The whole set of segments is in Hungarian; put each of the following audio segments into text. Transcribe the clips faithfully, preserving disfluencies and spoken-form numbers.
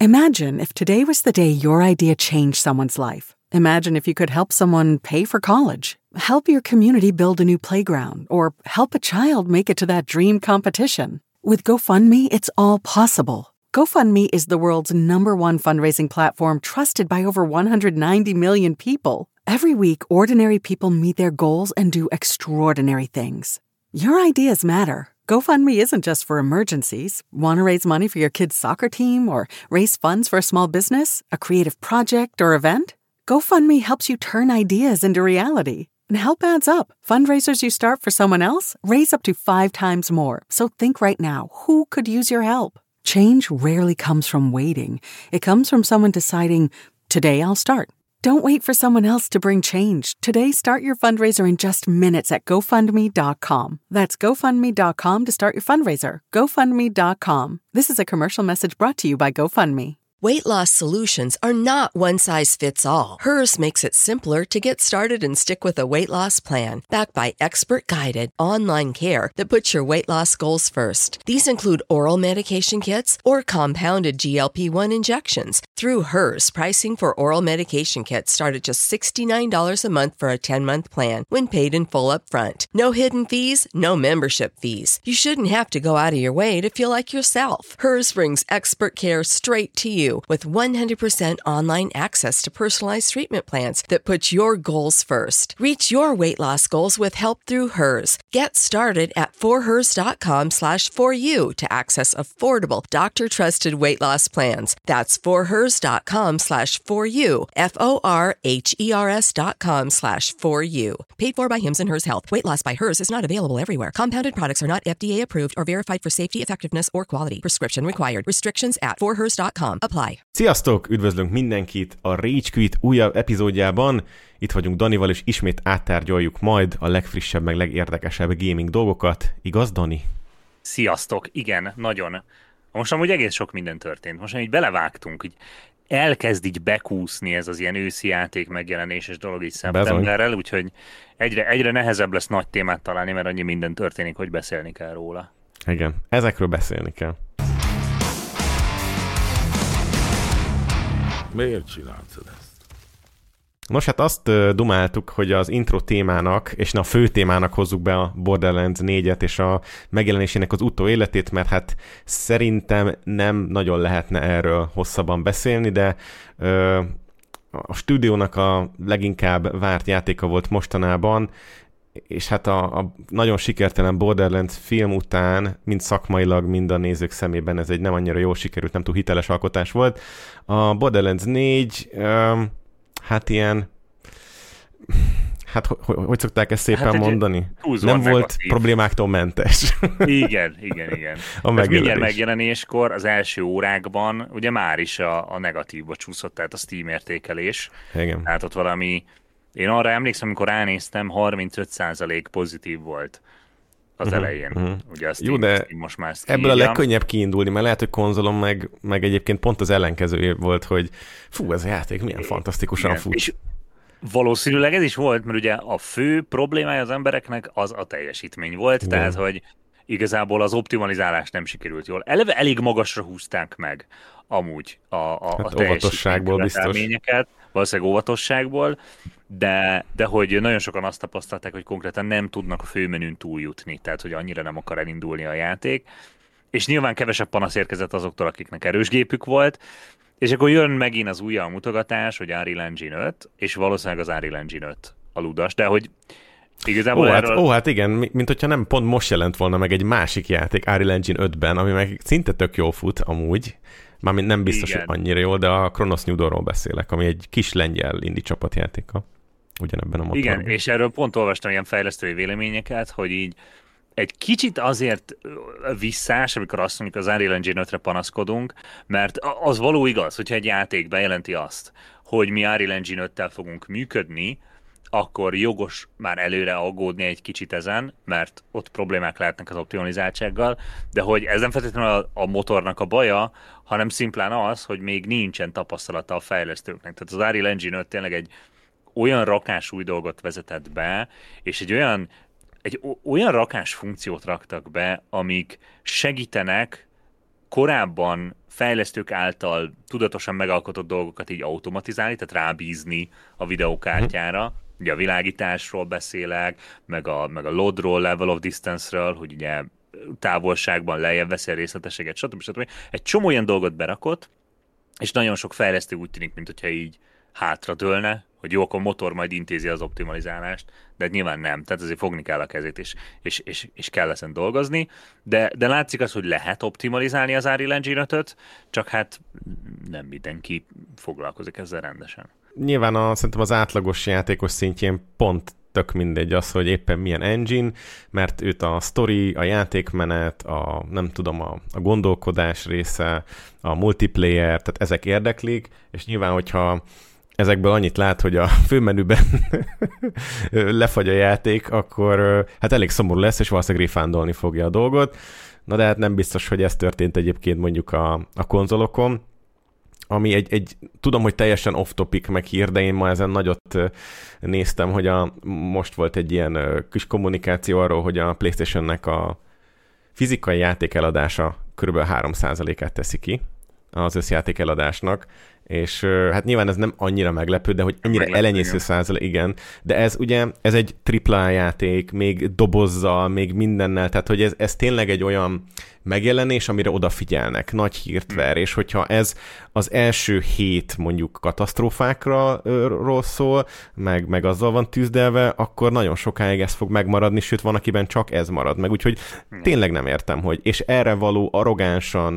Imagine if today was the day your idea changed someone's life. Imagine if you could help someone pay for college, help your community build a new playground, or help a child make it to that dream competition. With GoFundMe, it's all possible. GoFundMe is the world's number one fundraising platform trusted by over one hundred ninety million people. Every week, ordinary people meet their goals and do extraordinary things. Your ideas matter. GoFundMe isn't just for emergencies. Want to raise money for your kid's soccer team or raise funds for a small business, a creative project, or event? GoFundMe helps you turn ideas into reality. And help adds up. Fundraisers you start for someone else raise up to five times more. So think right now, who could use your help? Change rarely comes from waiting. It comes from someone deciding, today I'll start. Don't wait for someone else to bring change. Today, start your fundraiser in just minutes at GoFundMe dot com. That's GoFundMe dot com to start your fundraiser. GoFundMe dot com. This is a commercial message brought to you by GoFundMe. Weight loss solutions are not one size fits all. Hers makes it simpler to get started and stick with a weight loss plan backed by expert-guided online care that puts your weight loss goals first. These include oral medication kits or compounded G L P one injections. Through Hers, pricing for oral medication kits start at just sixty-nine dollars a month for a ten-month plan when paid in full upfront. No hidden fees, no membership fees. You shouldn't have to go out of your way to feel like yourself. Hers brings expert care straight to you with one hundred percent online access to personalized treatment plans that put your goals first. Reach your weight loss goals with help through Hers. Get started at forhers.com slash for you to access affordable, doctor-trusted weight loss plans. That's forhers.com slash for you, F-O-R-H-E-R-S dot com slash for you. Paid for by Hims and Hers Health. Weight loss by Hers is not available everywhere. Compounded products are not F D A approved or verified for safety, effectiveness, or quality. Prescription required. Restrictions at forhers dot com apply. Sziasztok! Üdvözlünk mindenkit a Rage Quit újabb epizódjában. Itt vagyunk Danival, és ismét áttárgyaljuk majd a legfrissebb, meg legérdekesebb gaming dolgokat. Igaz, Dani? Sziasztok! Igen, nagyon. Most amúgy egész sok minden történt. Most így belevágtunk, így elkezd így bekúszni ez az ilyen őszi játék megjelenéses dolog így szeptemberrel, úgyhogy egyre, egyre nehezebb lesz nagy témát találni, mert annyi minden történik, hogy beszélni kell róla. Igen, ezekről beszélni kell. Miért csináltad ezt? Nos, hát azt uh, dumáltuk, hogy az intro témának, és na, a fő témának hozzuk be a Borderlands négyet és a megjelenésének az utó életét, mert hát szerintem nem nagyon lehetne erről hosszabban beszélni, de uh, a stúdiónak a leginkább várt játéka volt mostanában, és hát a, a nagyon sikertelen Borderlands film után, mind szakmailag, mind a nézők szemében ez egy nem annyira jól sikerült, nem túl hiteles alkotás volt. A Borderlands négy, um, hát ilyen, hát hogy, hogy szokták ezt szépen hát mondani? Nem volt negatív. Problémáktól mentes. Igen, igen, igen. A megjelenés. Mindjárt megjelenéskor az első órákban ugye már is a, a negatívba csúszott, tehát a Steam értékelés. Igen. Tehát ott valami, én arra emlékszem, amikor ránéztem, harmincöt százalék pozitív volt az uh-huh, elején. Uh-huh. Ugye a Steam, jó, de Steam most már ebből a legkönnyebb kiindulni, mert lehet, hogy konzolon meg, meg egyébként pont az ellenkező volt, hogy fú, ez a játék milyen é, fantasztikusan igen. fut. És valószínűleg ez is volt, mert ugye a fő problémája az embereknek az a teljesítmény volt, igen. Tehát, hogy igazából az optimalizálás nem sikerült jól. Eleve elég magasra húzták meg amúgy a, a, hát a teljesítmény biztos. Valószínűleg óvatosságból, de, de hogy nagyon sokan azt tapasztalták, hogy konkrétan nem tudnak a főmenün túljutni, tehát hogy annyira nem akar elindulni a játék, és nyilván kevesebb panasz érkezett azoktól, akiknek erős gépük volt, és akkor jön megint az újra mutogatás, hogy Unreal Engine öt, és valószínűleg az Unreal Engine öt a ludas, de hogy igazából ó, hát, erről... ó, hát igen, mint hogyha nem pont most jelent volna meg egy másik játék Unreal Engine ötben, ami meg szinte tök jól fut amúgy, mármint nem biztos, igen. hogy annyira jól, de a Chronos New Dawnról beszélek, ami egy kis lengyel indie csapatjátéka ugyanebben a motorban. Igen, és erről pont olvastam ilyen fejlesztői véleményeket, hogy így egy kicsit azért visszás, amikor azt mondjuk az Unreal Engine ötre panaszkodunk, mert az való igaz, hogyha egy játék bejelenti azt, hogy mi Unreal Engine öttel fogunk működni, akkor jogos már előre aggódni egy kicsit ezen, mert ott problémák lehetnek az optimalizáltsággal, de hogy ez nem feltétlenül a, a motornak a baja, hanem szimplán az, hogy még nincsen tapasztalata a fejlesztőknek. Tehát az Unreal Engine öt tényleg egy olyan rakás új dolgot vezetett be, és egy olyan, egy olyan rakás funkciót raktak be, amik segítenek korábban fejlesztők által tudatosan megalkotott dolgokat így automatizálni, tehát rábízni a videókártyára. Mm. Ugye a világításról beszélek, meg a, meg a loadról, level of distance-ről, hogy ugye távolságban lejjebb veszi a részletességet, stb. stb. Egy csomó ilyen dolgot berakott, és nagyon sok fejlesztő úgy tűnik, mint hogyha így hátradőlne, hogy jó, akkor a motor majd intézi az optimalizálást, de nyilván nem, tehát azért fogni kell a kezét, és, és, és, és kell ezen dolgozni, de, de látszik az, hogy lehet optimalizálni az Unreal Engine ötöt, csak hát nem mindenki foglalkozik ezzel rendesen. Nyilván a, szerintem az átlagos játékos szintjén pont tök mindegy az, hogy éppen milyen engine, mert őt a story, a játékmenet, a nem tudom, a, a gondolkodás része, a multiplayer, tehát ezek érdeklik, és nyilván, hogyha ezekből annyit lát, hogy a főmenüben lefagy a játék, akkor hát elég szomorú lesz, és valószínűleg refundolni fogja a dolgot. Na de hát nem biztos, hogy ez történt egyébként mondjuk a, a konzolokon, ami egy, egy, tudom, hogy teljesen off-topic meg hír, de én ma ezen nagyot néztem, hogy a, most volt egy ilyen kis kommunikáció arról, hogy a PlayStation-nek a fizikai játék eladása kb. három százalékát teszi ki az összjáték eladásnak, és hát nyilván ez nem annyira meglepő, de hogy ennyire meglepő, elenyésző százalék, igen, de ez ugye, ez egy tripla játék, még dobozzal, még mindennel, tehát hogy ez, ez tényleg egy olyan megjelenés, amire odafigyelnek, nagy hírt ver, és hogyha ez az első hét mondjuk katasztrófákról szól, meg, meg azzal van tűzdelve, akkor nagyon sokáig ez fog megmaradni, sőt van, akiben csak ez marad meg, úgyhogy tényleg nem értem, hogy, és erre való arrogánsan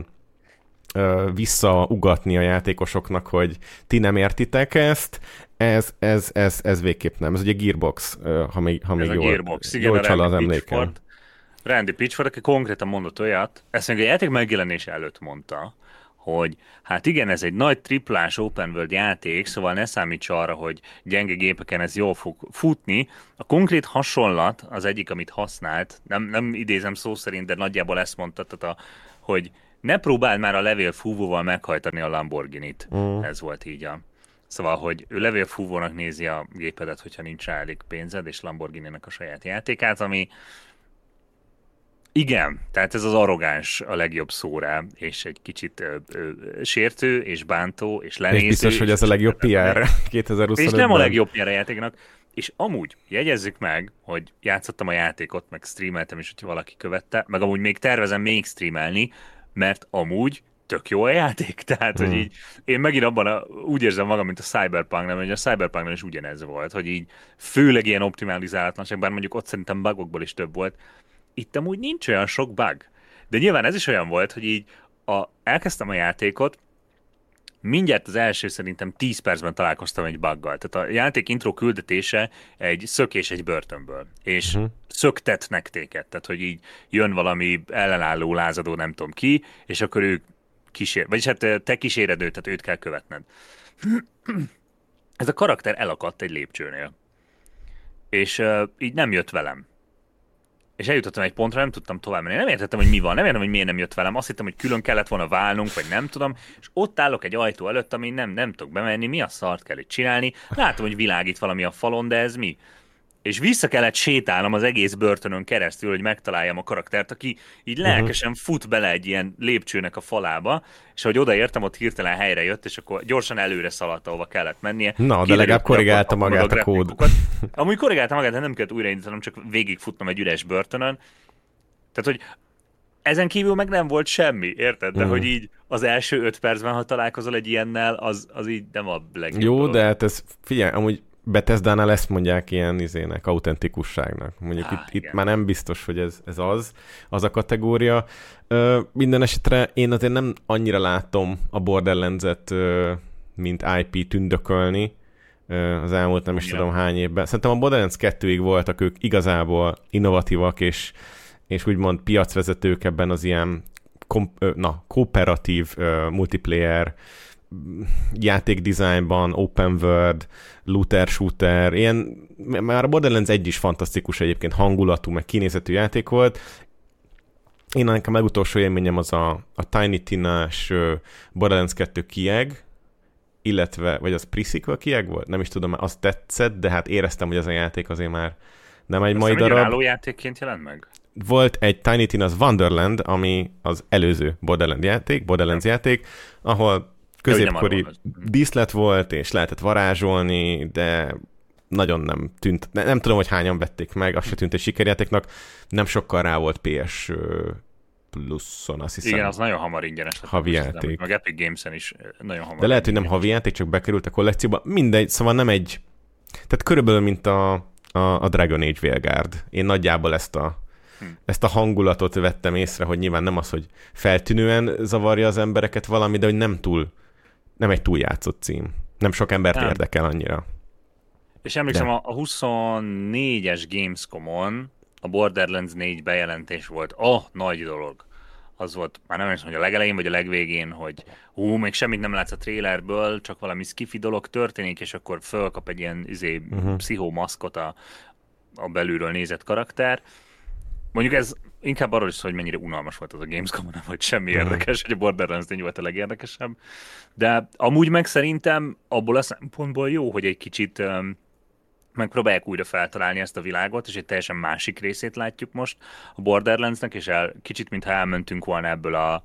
visszaugatni a játékosoknak, hogy ti nem értitek ezt, ez, ez, ez, ez végképp nem. Ez ugye Gearbox, ha még, ha még ez jól, Gearbox, igen, jól csal az emlékem. Randy Pitchford, aki konkrétan mondott olyat, ezt még a játék megjelenése előtt mondta, hogy hát igen, ez egy nagy triplás open world játék, szóval ne számíts arra, hogy gyenge gépeken ez jól fog futni. A konkrét hasonlat, az egyik, amit használt, nem, nem idézem szó szerint, de nagyjából ezt mondta, tehát a, hogy ne próbáld már a levélfúvóval meghajtani a Lamborghinit. Mm. Ez volt így a... Szóval, hogy ő levélfúvónak nézi a gépedet, hogyha nincs rá elég pénzed, és Lamborghininek a saját játékát, ami... Igen, tehát ez az arrogáns a legjobb szó rá, és egy kicsit ö, ö, sértő, és bántó, és lenéző. És biztos, hogy ez a legjobb pé er kétezer-huszonötben. És nem a legjobb pé er a játéknak. És amúgy jegyezzük meg, hogy játszottam a játékot, meg streameltem is, hogyha valaki követte, meg amúgy még tervezem még streamelni, mert amúgy tök jó a játék. Tehát, hmm. hogy így én megint abban a, úgy érzem magam, mint a Cyberpunk-nál, hogy a Cyberpunk-nál is ugyanez volt, hogy így főleg ilyen optimalizálatlanság, bár mondjuk ott szerintem bugokból is több volt. Itt amúgy nincs olyan sok bug. De nyilván ez is olyan volt, hogy így a, elkezdtem a játékot, mindjárt az első szerintem tíz percben találkoztam egy buggal. Tehát a játék intro küldetése egy szökés egy börtönből. És uh-huh. szöktetnek téged. Tehát, hogy így jön valami ellenálló lázadó, nem tudom ki, és akkor ők kísér... Vagyis hát te kíséred őt, tehát őt kell követned. Ez a karakter elakadt egy lépcsőnél. És uh, így nem jött velem. És eljutottam egy pontra, nem tudtam tovább menni. Nem értettem, hogy mi van, nem értem, hogy miért nem jött velem. Azt hittem, hogy külön kellett volna válnunk, vagy nem tudom. És ott állok egy ajtó előtt, amin nem, nem tudok bemenni. Mi a szart kell itt csinálni? Látom, hogy világít valami a falon, de ez mi? És vissza kellett sétálnom az egész börtönön keresztül, hogy megtaláljam a karaktert, aki így lelkesen fut bele egy ilyen lépcsőnek a falába, és ahogy odaértem, ott hirtelen helyre jött, és akkor gyorsan előre szaladt, ahova kellett mennie. Na, de legalább korrigálta a, a, magát a kód. Amúgy korrigálta magát, de nem kellett újraindítanom, csak végigfutnom egy üres börtönön. Tehát, hogy ezen kívül meg nem volt semmi, érted? De mm. hogy így az első öt percben, ha találkozol egy ilyennel, az, az így nem a legjobb. Jó, dolog. De hát ez, figyelj, amúgy Bethesdánál ezt mondják ilyen izének, autentikusságnak. Mondjuk ah, itt, itt már nem biztos, hogy ez, ez az, az a kategória. Ö, minden esetre én azért nem annyira látom a Borderlands-et, ö, mint i pé tündökölni ö, az elmúlt nem is ja. tudom hány évben. Szerintem a Borderlands kettőig voltak ők igazából innovatívak, és, és úgymond piacvezetők ebben az ilyen kom, ö, na, kooperatív ö, multiplayer játékdizájnban, open world, looter, shooter, ilyen, már a Borderlands egy is fantasztikus egyébként hangulatú, meg kinézetű játék volt. Én nekem a legutolsó élményem az a, a Tiny Tina-s Borderlands kettő kieg, illetve, vagy az pre-sequel kieg volt? Nem is tudom, azt tetszett, de hát éreztem, hogy ez a játék azért már nem egy mai darab. Ez játékként jelent meg? volt egy Tiny Tina's Wonderland, ami az előző Borderlands játék, Borderlands játék, ahol középkori díszlet volt, és lehetett varázsolni, de nagyon nem tűnt, nem, nem tudom, hogy hányan vették meg, az se tűnt egy sikerjátéknak, nem sokkal rá volt pé es pluszon, azt hiszem. Igen, az nagyon hamar ingyenes. Havi játék. Meg Epic Games-en is nagyon hamar. De lehet, hogy nem havi játék, csak bekerült a kollekcióba. Mindegy, szóval nem egy... Tehát körülbelül, mint a, a, a Dragon Age Veilguard. Én nagyjából ezt a, hm. ezt a hangulatot vettem észre, hogy nyilván nem az, hogy feltűnően zavarja az embereket valami, de hogy nem túl, nem egy túl játszott cím. Nem sok embert nem. érdekel annyira. És emlékszem, de. a huszonnégyes Gamescom-on a Borderlands négy bejelentés volt a nagy dolog. Az volt, már nem emlékszem, hogy a legelején vagy a legvégén, hogy hú, még semmit nem látsz a trailerből, csak valami skifi dolog történik, és akkor fölkap egy ilyen izé, uh-huh. pszichomaszkot a, a belülről nézett karakter. Mondjuk ez inkább arról is, hogy mennyire unalmas volt az a Gamescom, nem volt semmi uh-huh. érdekes, hogy a Borderlands négy volt a legérdekesebb. De amúgy meg szerintem abból a szempontból jó, hogy egy kicsit um, megpróbálják újra feltalálni ezt a világot, és egy teljesen másik részét látjuk most a Borderlandsnek, és el, kicsit mintha elmentünk volna ebből a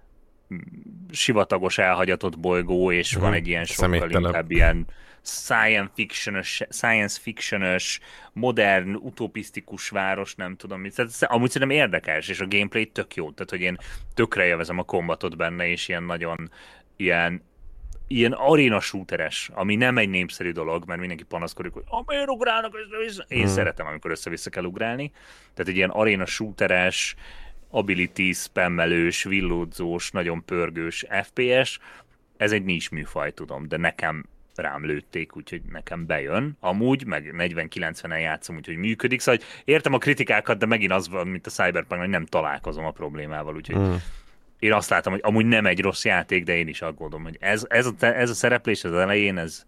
sivatagos elhagyatott bolygó, és hmm, van egy ilyen sokkal inkább ilyen science fiction-ös, science fiction-ös, modern, utopisztikus város, nem tudom mit. Tehát amúgy szerintem érdekes, és a gameplay tök jó, tehát hogy én tökre élvezem a kombatot benne, és ilyen nagyon ilyen ilyen arena shooteres, ami nem egy népszerű dolog, mert mindenki panaszkodik, hogy ah, miért ugrálnak össze-vissza? Én hmm. szeretem, amikor össze-vissza kell ugrálni. Tehát egy ilyen arena shooteres, ability spammelős, villódzós, nagyon pörgős ef pé es. Ez egy nincs műfaj, tudom, de nekem rám lőtték, úgyhogy nekem bejön. Amúgy, meg negyven kilencvenen játszom, úgyhogy működik. Szóval értem a kritikákat, de megint az van, mint a Cyberpunk, hogy nem találkozom a problémával, úgyhogy hmm. én azt látom, hogy amúgy nem egy rossz játék, de én is aggódom, hogy ez, ez, a, ez a szereplés az elején, ez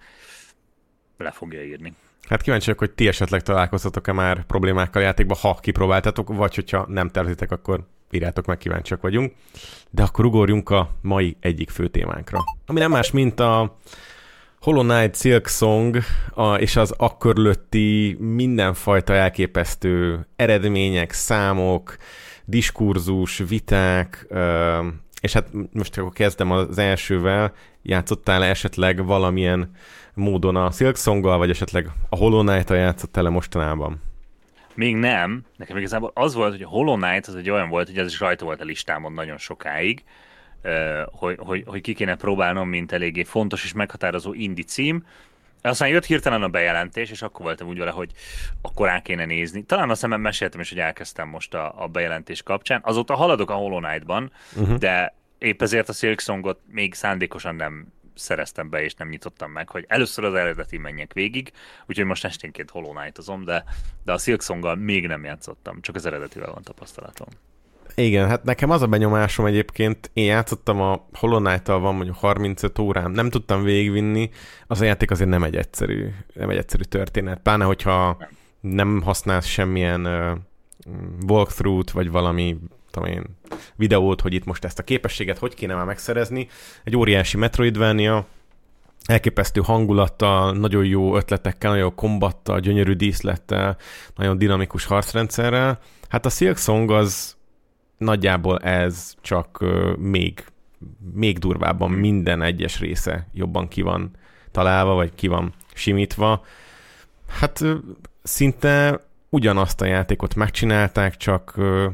le fogja írni. Hát kíváncsi vagyok, hogy ti esetleg találkoztatok-e már problémákkal a játékban, ha kipróbáltatok, vagy hogyha nem tervezitek, akkor írjátok meg, kíváncsiak vagyunk. De akkor ugorjunk a mai egyik fő témánkra. Ami nem más, mint a Hollow Knight Silksong a, és az akkörülötti mindenfajta elképesztő eredmények, számok, diskurzus, viták, és hát most akkor kezdem az elsővel. Játszottál esetleg valamilyen módon a Silksonggal, vagy esetleg a Hollow Knight-tal játszottál-e mostanában? Még nem. Nekem igazából az volt, hogy a Hollow Knight az egy olyan volt, hogy ez is rajta volt a listámon nagyon sokáig, hogy, hogy, hogy ki kéne próbálnom, mint eléggé fontos és meghatározó indie cím. Aztán jött hirtelen a bejelentés, és akkor voltam úgy vele, hogy akkor rá kéne nézni. Talán azt hiszem, meséltem is, hogy elkezdtem most a, a bejelentés kapcsán. Azóta haladok a Hollow Knight-ban, uh-huh. de épp ezért a Silksongot még szándékosan nem szereztem be, és nem nyitottam meg, hogy először az eredeti menjek végig, úgyhogy most esténként Hollow Knight-ozom, de, de a Silksonggal még nem játszottam, csak az eredetivel van tapasztalatom. Igen, hát nekem az a benyomásom egyébként, én játszottam a Hollow Knight-tal, van mondjuk harmincöt órám, nem tudtam végigvinni, az a játék azért nem egy egyszerű, nem egy egyszerű történet, pláne hogyha nem, nem használsz semmilyen uh, walkthrough-t, vagy valami tudom én, videót, hogy itt most ezt a képességet hogy kéne már megszerezni. Egy óriási Metroidvania, elképesztő hangulattal, nagyon jó ötletekkel, nagyon jó kombattal, gyönyörű díszlettel, nagyon dinamikus harcrendszerrel. Hát a Silksong az nagyjából ez, csak uh, még, még durvábban minden egyes része jobban ki van találva, vagy ki van simítva. Hát uh, szinte ugyanazt a játékot megcsinálták, csak uh,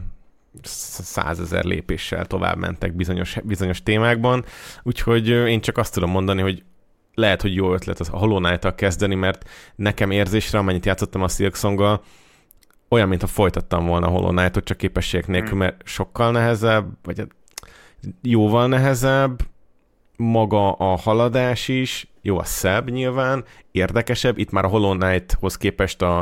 százezer lépéssel tovább mentek bizonyos, bizonyos témákban, úgyhogy uh, én csak azt tudom mondani, hogy lehet, hogy jó ötlet a Hollow Knight-tal kezdeni, mert nekem érzésre, amennyit játszottam a Silksonggal, olyan, mintha folytattam volna a Hollow Knight-ot, csak képességek nélkül, mert sokkal nehezebb, vagy jóval nehezebb, maga a haladás is, jó, a szebb nyilván, érdekesebb, itt már a Hollow Knight-hoz képest a,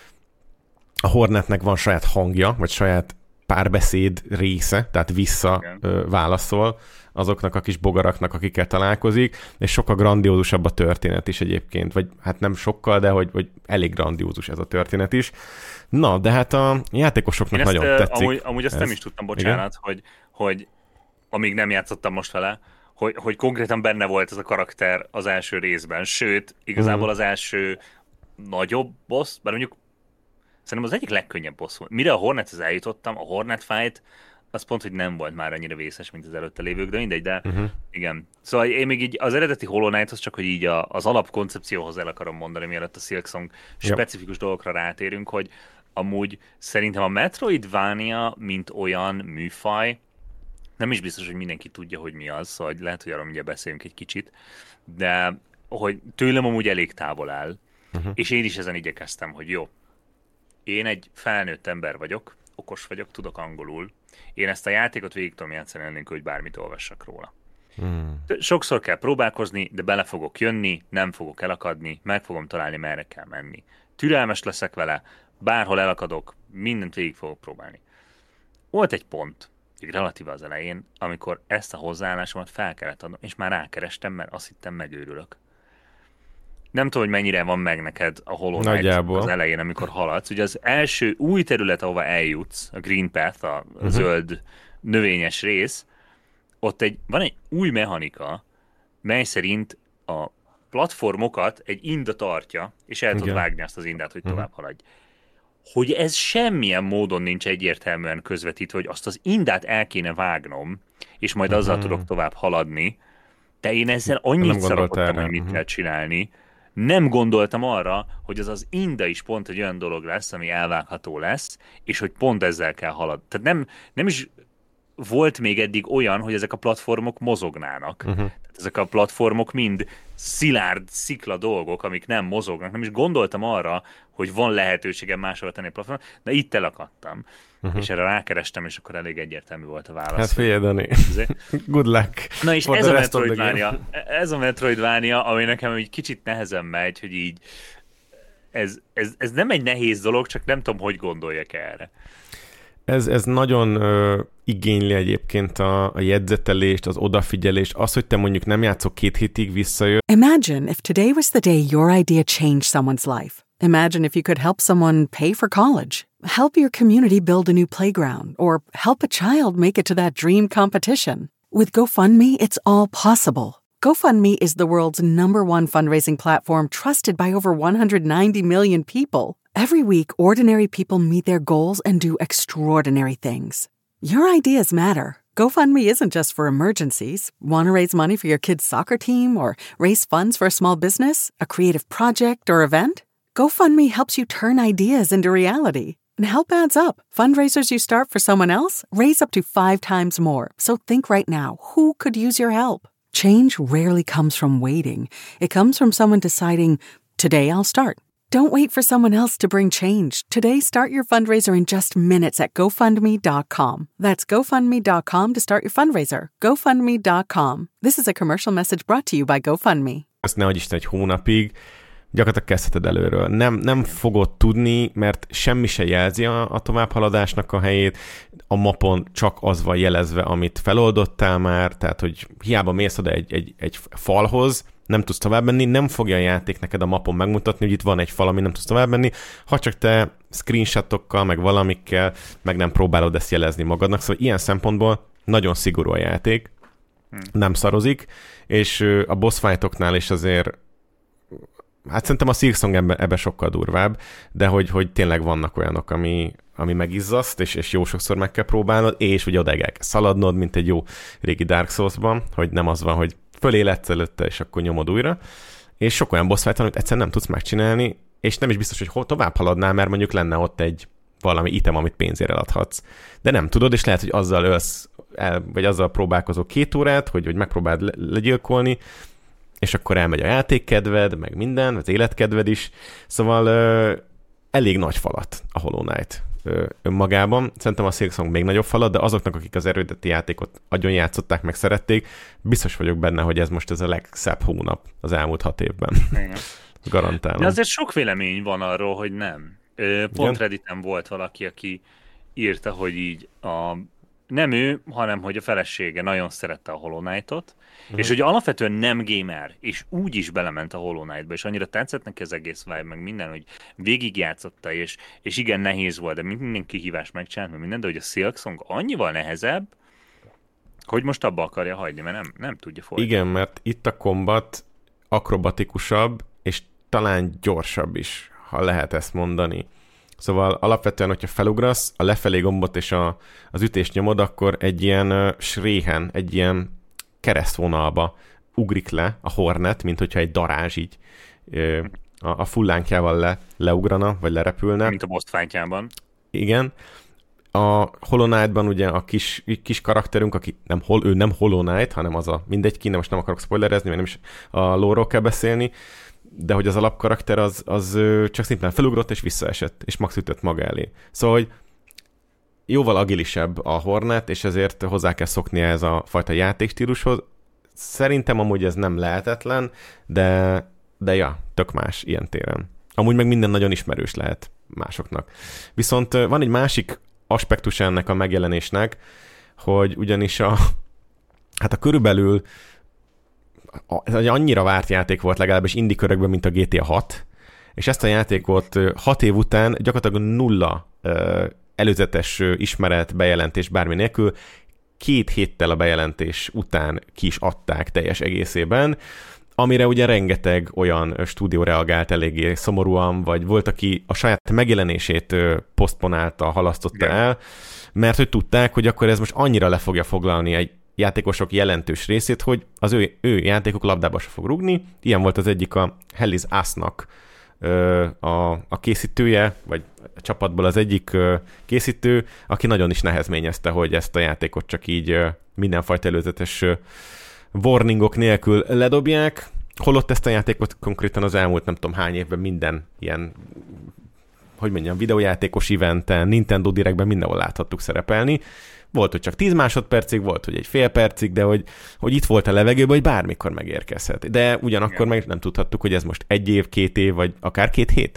a Hornetnek van saját hangja, vagy saját párbeszéd része, tehát vissza ö, válaszol azoknak a kis bogaraknak, akikkel találkozik, és sokkal grandiózusabb a történet is egyébként, vagy hát nem sokkal, de hogy, hogy elég grandiózus ez a történet is. Na, de hát a játékosoknak Én nagyon ezt, tetszik. Amúgy, amúgy ezt ez. nem is tudtam, bocsánat, hogy, hogy amíg nem játszottam most vele, hogy, hogy konkrétan benne volt ez a karakter az első részben, sőt, igazából az első nagyobb boss, bár mondjuk Szerintem az egyik legkönnyebb boss volt. Mire a Hornethez eljutottam, a Hornet fight, az pont, hogy nem volt már annyira vészes, mint az előtte lévők, de mindegy, de uh-huh. igen. Szóval én még így az eredeti Hollow Knighthoz csak, hogy így a, az alapkoncepcióhoz el akarom mondani, mielőtt a Silksong specifikus yep. dolgokra rátérünk, hogy amúgy szerintem a Metroidvania, mint olyan műfaj, nem is biztos, hogy mindenki tudja, hogy mi az, szóval lehet, hogy arról mindjárt beszéljünk egy kicsit, de hogy tőlem amúgy elég távol áll, uh-huh. és én is ezen igyekeztem, hogy jó, én egy felnőtt ember vagyok, okos vagyok, tudok angolul, én ezt a játékot végig tudom játszani ennélkül, hogy bármit olvassak róla. Hmm. Sokszor kell próbálkozni, de bele fogok jönni, nem fogok elakadni, meg fogom találni, merre kell menni. Türelmes leszek vele, bárhol elakadok, mindent végig fogok próbálni. Volt egy pont, egy relatíve az elején, amikor ezt a hozzáállásomat fel kellett adnom, és már rákerestem, mert azt hittem megőrülök. Nem tudom, hogy mennyire van meg neked a Hollow Knight Nagyjából. Az elején, amikor haladsz. Ugye az első új terület, ahova eljutsz, a Green Path, a uh-huh. zöld növényes rész, ott egy, van egy új mechanika, mely szerint a platformokat egy inda tartja, és el tudod vágni azt az indát, hogy uh-huh. tovább haladj. Hogy ez semmilyen módon nincs egyértelműen közvetítve, hogy azt az indát el kéne vágnom, és majd uh-huh. azzal tudok tovább haladni, de én ezzel annyit szarakodtam, hogy mit uh-huh. kell csinálni, nem gondoltam arra, hogy az az inda is pont egy olyan dolog lesz, ami elvágható lesz, és hogy pont ezzel kell haladni. Tehát nem, nem is volt még eddig olyan, hogy ezek a platformok mozognának. Uh-huh. Tehát ezek a platformok mind szilárd, szikla dolgok, amik nem mozognak. Nem is gondoltam arra, hogy van lehetőségem máshol tenni a platformot, de itt elakadtam. Uh-huh. És erre rákerestem, és akkor elég egyértelmű volt a válasz. Hát figyelj, Dani. Good luck. Na és ez a, Metroidvania, ez a Metroidvania, ami nekem egy kicsit nehezen megy, hogy így ez, ez, ez nem egy nehéz dolog, csak nem tudom, hogy gondoljak erre. Ez, ez nagyon ö, igényli egyébként a, a jegyzetelést, az odafigyelést, az, hogy te mondjuk nem játszol két hétig, visszajön. Imagine if today was the day your idea changed someone's life. Imagine if you could help someone pay for college, help your community build a new playground, or help a child make it to that dream competition. With GoFundMe, it's all possible. GoFundMe is the world's number one fundraising platform trusted by over one hundred ninety million people. Every week, ordinary people meet their goals and do extraordinary things. Your ideas matter. GoFundMe isn't just for emergencies. Want to raise money for your kid's soccer team or raise funds for a small business, a creative project, or event? GoFundMe helps you turn ideas into reality. And help adds up. Fundraisers you start for someone else raise up to five times more. So think right now, who could use your help? Change rarely comes from waiting. It comes from someone deciding, today I'll start. Don't wait for someone else to bring change. Today, start your fundraiser in just minutes at GoFundMe dot com. That's GoFundMe dot com to start your fundraiser. GoFundMe dot com. This is a commercial message brought to you by GoFundMe. Ezt nehogy Isten egy hónapig, gyakorlatilag kezdheted előről. Nem, nem fogod tudni, mert semmi se jelzi a, a továbbhaladásnak a helyét. A mapon csak az van jelezve, amit feloldottál már, tehát hogy hiába mész oda egy, egy, egy falhoz, nem tudsz tovább menni, nem fogja a játék neked a mapon megmutatni, hogy itt van egy fal, ami nem tudsz tovább menni, ha csak te screenshotokkal, meg valamikkel, meg nem próbálod ezt jelezni magadnak, szóval ilyen szempontból nagyon szigorú a játék, hmm. nem szarozik, és a boss fightoknál is azért, hát szerintem a Silksong ebben ebbe sokkal durvább, de hogy, hogy tényleg vannak olyanok, ami, ami megizzaszt, és, és jó sokszor meg kell próbálnod, és ugye odáig el kell szaladnod, mint egy jó régi Dark Souls-ban, hogy nem az van, hogy föléledsz előtte, és akkor nyomod újra, és sok olyan boss fight van, amit egyszerűen nem tudsz megcsinálni, és nem is biztos, hogy hol tovább haladnál, mert mondjuk lenne ott egy valami item, amit pénzért eladhatsz. De nem tudod, és lehet, hogy azzal ölsz, el, vagy azzal próbálkozol két órát, hogy, hogy megpróbáld le- legyilkolni, és akkor elmegy a játékkedved, meg minden, az életkedved is. Szóval ö, elég nagy falat a Hollow Knight ö, önmagában. Szerintem a Silksong még nagyobb falat, de azoknak, akik az eredeti játékot agyon játszották, meg szerették, biztos vagyok benne, hogy ez most ez a legszebb hónap az elmúlt hat évben. Garantálom. De azért sok vélemény van arról, hogy nem. Pont Redditen volt valaki, aki írta, hogy így a nem ő, hanem hogy a felesége nagyon szerette a Hollow Knight-ot, uh-huh. és hogy alapvetően nem gamer, és úgy is belement a Hollow Knight-ba, és annyira tetszett neki az egész vibe, meg minden, hogy végigjátszotta, és, és igen, nehéz volt, de minden kihívás megcsinált, meg minden, de hogy a Silksong annyival nehezebb, hogy most abba akarja hagyni, mert nem, nem tudja folytatni. Igen, mert itt a kombat akrobatikusabb, és talán gyorsabb is, ha lehet ezt mondani. Szóval alapvetően, hogyha felugrasz, a lefelé gombot és a, az ütést nyomod, akkor egy ilyen uh, sréhen, egy ilyen keresztvonalba ugrik le a Hornet, mint hogyha egy darázs így uh, a, a fullánkjával le, leugrana, vagy lerepülne. Mint a boss fightjában. Igen. A Hollow Knight-ban ugye a kis, kis karakterünk, aki nem, ő nem Hollow Knight, hanem az a mindegy ki, most nem akarok spoilerezni, mert nem is a lore-ról kell beszélni, de hogy az alapkarakter az, az csak szimplán felugrott és visszaesett, és max ütött maga elé. Szóval, hogy jóval agilisebb a Hornet, és ezért hozzá kell szokni ez a fajta játékstílushoz. Szerintem amúgy ez nem lehetetlen, de, de ja, tök más ilyen téren. Amúgy meg minden nagyon ismerős lehet másoknak. Viszont van egy másik aspektus ennek a megjelenésnek, hogy ugyanis a, hát a körülbelül ez egy annyira várt játék volt legalábbis indie körökben, mint a gé té á hat, és ezt a játékot hat év után gyakorlatilag nulla előzetes ismeret, bejelentés bármi nélkül, két héttel a bejelentés után ki is adták teljes egészében, amire ugye rengeteg olyan stúdió reagált eléggé szomorúan, vagy volt, aki a saját megjelenését posztponálta, halasztotta el, mert hogy tudták, hogy akkor ez most annyira le fogja foglalni egy játékosok jelentős részét, hogy az ő, ő játékok labdába se fog rugni. Ilyen volt az egyik a Hell is Us-nak a, a készítője, vagy a csapatból az egyik készítő, aki nagyon is nehezményezte, hogy ezt a játékot csak így mindenfajta előzetes warningok nélkül ledobják, holott ezt a játékot konkrétan az elmúlt nem tudom hány évben minden ilyen, hogy mondjam, videójátékos eventen, Nintendo Directben mindenhol láthattuk szerepelni. Volt, hogy csak tíz másodpercig, volt, hogy egy fél percig, de hogy, hogy itt volt a levegőben, hogy bármikor megérkezhet. De ugyanakkor igen, meg nem tudhattuk, hogy ez most egy év, két év, vagy akár két hét.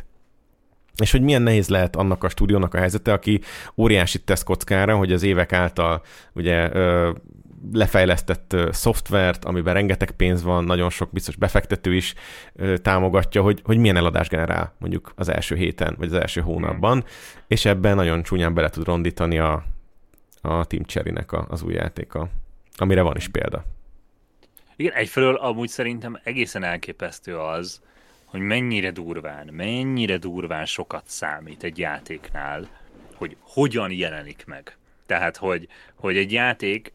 És hogy milyen nehéz lehet annak a stúdiónak a helyzete, aki óriásit tesz kockára, hogy az évek által ugye ö, lefejlesztett ö, szoftvert, amiben rengeteg pénz van, nagyon sok biztos befektető is ö, támogatja, hogy, hogy milyen eladás generál mondjuk az első héten, vagy az első hónapban, és ebben nagyon csúnyán bele tud rondítani a a Team Cherry-nek a, az új játéka, amire van is példa. Igen, egyfelől amúgy szerintem egészen elképesztő az, hogy mennyire durván, mennyire durván sokat számít egy játéknál, hogy hogyan jelenik meg. Tehát, hogy, hogy egy játék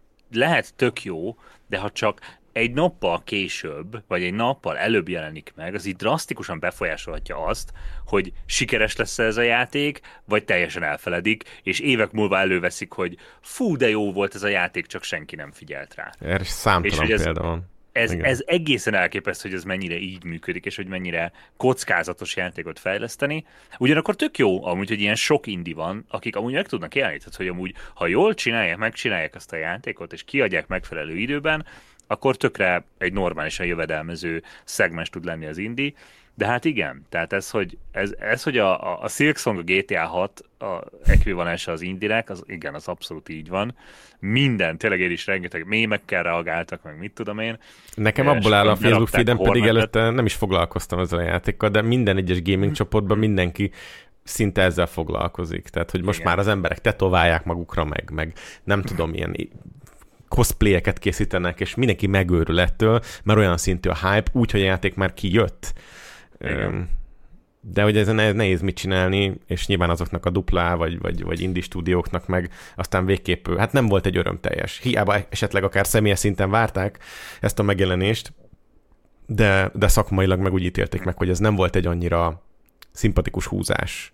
lehet tök jó, de ha csak egy nappal később, vagy egy nappal előbb jelenik meg, az így drasztikusan befolyásolhatja azt, hogy sikeres lesz ez a játék, vagy teljesen elfeledik, és évek múlva előveszik, hogy fú, de jó volt ez a játék, csak senki nem figyelt rá. Erre számtalan példa van. Ez, ez egészen elképesztő, hogy ez mennyire így működik, és hogy mennyire kockázatos játékot fejleszteni. Ugyanakkor tök jó amúgy, hogy ilyen sok indie van, akik amúgy meg tudnak élni. Tehát, hogy amúgy, ha jól csinálják, megcsinálják azt a játékot, és kiadják megfelelő időben, akkor tökre egy normálisan jövedelmező szegmens tud lenni az indie. De hát igen, tehát ez, hogy, ez, ez, hogy a, a Silksong a gé té á hat a ekvivalense az indie-nek, az igen, az abszolút így van. Minden, tényleg én is rengeteg mémekkel reagáltak, meg mit tudom én. Nekem abból áll a Facebook feeden, pedig előtte nem is foglalkoztam ezzel a játékkal, de minden egyes gaming csoportban mindenki szinte ezzel foglalkozik. Tehát, hogy most igen, már az emberek tetoválják magukra, meg, meg nem tudom, ilyen cosplayeket készítenek, és mindenki megőrül ettől, mert olyan szintű a hype, úgyhogy a játék már kijött. Igen. De hogy ezen nehéz mit csinálni, és nyilván azoknak a dupla vagy, vagy, vagy indie stúdióknak meg aztán végképp, hát nem volt egy örömteljes. Hiába esetleg akár személyes szinten várták ezt a megjelenést, de, de szakmailag meg úgy ítélték meg, hogy ez nem volt egy annyira szimpatikus húzás.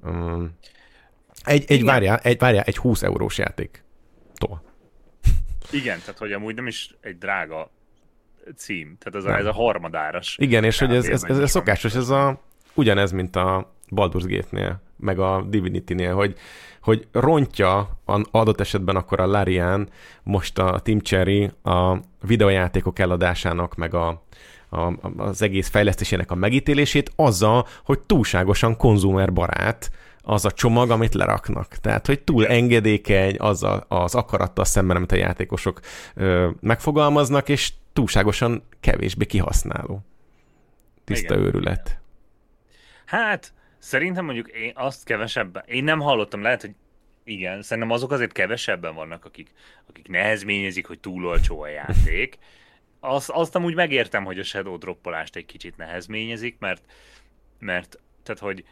Egy, egy, várjál, egy, várjál, egy húsz eurós játéktól. Igen, tehát hogy amúgy nem is egy drága cím, tehát ez a, ez a harmadáras. Igen, és hogy ez, ez, ez, ez szokásos, ez a, ugyanez, mint a Baldur's Gate-nél, meg a Divinity-nél, hogy, hogy rontja adott esetben akkor a Larian most a Team Cherry a videójátékok eladásának, meg a, a, az egész fejlesztésének a megítélését azzal, hogy túlságosan konzumerbarát az a csomag, amit leraknak. Tehát, hogy túl engedékeny az a, az akarattal szemben, amit a játékosok ö, megfogalmaznak, és túlságosan kevésbé kihasználó. Tiszta igen, őrület. Hát, szerintem mondjuk én azt kevesebben, én nem hallottam, lehet, hogy igen, szerintem azok azért kevesebben vannak, akik, akik nehezményezik, hogy túl olcsó a játék. Azt, azt amúgy megértem, hogy a Shadow droppolást egy kicsit nehezményezik, mert, mert tehát, hogy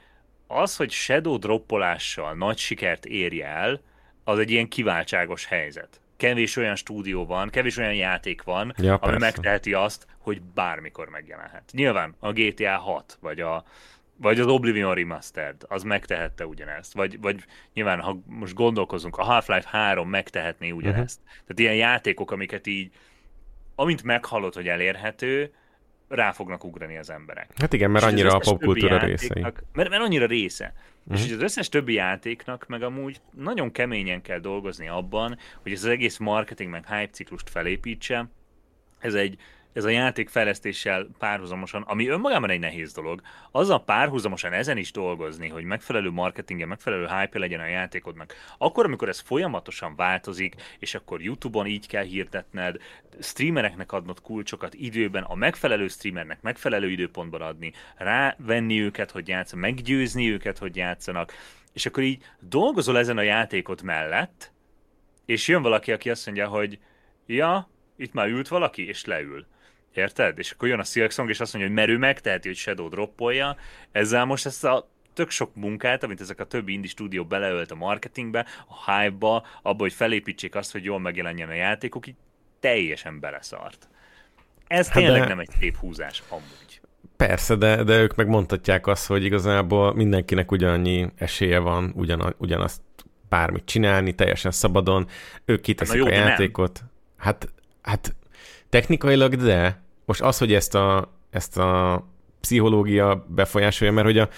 az, hogy Shadow droppolással nagy sikert érj el, az egy ilyen kiváltságos helyzet. Kevés olyan stúdió van, kevés olyan játék van, Ja, ami persze. megteheti azt, hogy bármikor megjelenhet. Nyilván a gé té á hat, vagy, a, vagy az Oblivion Remastered, az megtehette ugyanezt. Vagy, vagy nyilván, ha most gondolkozunk, a Half-Life három megtehetné ugyanezt. Uh-huh. Tehát ilyen játékok, amiket így, amint meghallod, hogy elérhető, rá fognak ugrani az emberek. Hát igen, mert És annyira a az összes popkultúra többi részei. játéknak- Mert, mert annyira része. Mhm. És hogy az összes többi játéknak meg amúgy nagyon keményen kell dolgozni abban, hogy ez az egész marketing meg hype ciklust felépítse. Ez egy ez a játék fejlesztéssel párhuzamosan, ami önmagában egy nehéz dolog, azzal párhuzamosan ezen is dolgozni, hogy megfelelő marketingje, megfelelő hype legyen a játékodnak. Akkor, amikor ez folyamatosan változik, és akkor YouTube-on így kell hirdetned, streamereknek adnod kulcsokat időben, a megfelelő streamernek megfelelő időpontban adni, rávenni őket, hogy játszanak, meggyőzni őket, hogy játszanak, és akkor így dolgozol ezen a játékot mellett, és jön valaki, aki azt mondja, hogy ja, itt már ült valaki, és leül. Érted? És akkor jön a Silksong, és azt mondja, hogy merő megteheti, hogy Shadow droppolja. Ezzel most ezt a tök sok munkát, amit ezek a többi indie stúdió beleölt a marketingbe, a hype-ba, abba, hogy felépítsék azt, hogy jól megjelenjen a játékok, így teljesen beleszart. Ez Hát tényleg de- nem egy szép húzás amúgy. Persze, de, de ők meg mondhatják azt, hogy igazából mindenkinek ugyanannyi esélye van ugyan, ugyanazt bármit csinálni, teljesen szabadon. Ők kiteszik Na jó, a de nem. játékot. Hát, hát technikailag de. Most az, hogy ezt a, ezt a pszichológia befolyásolja, mert hogy a,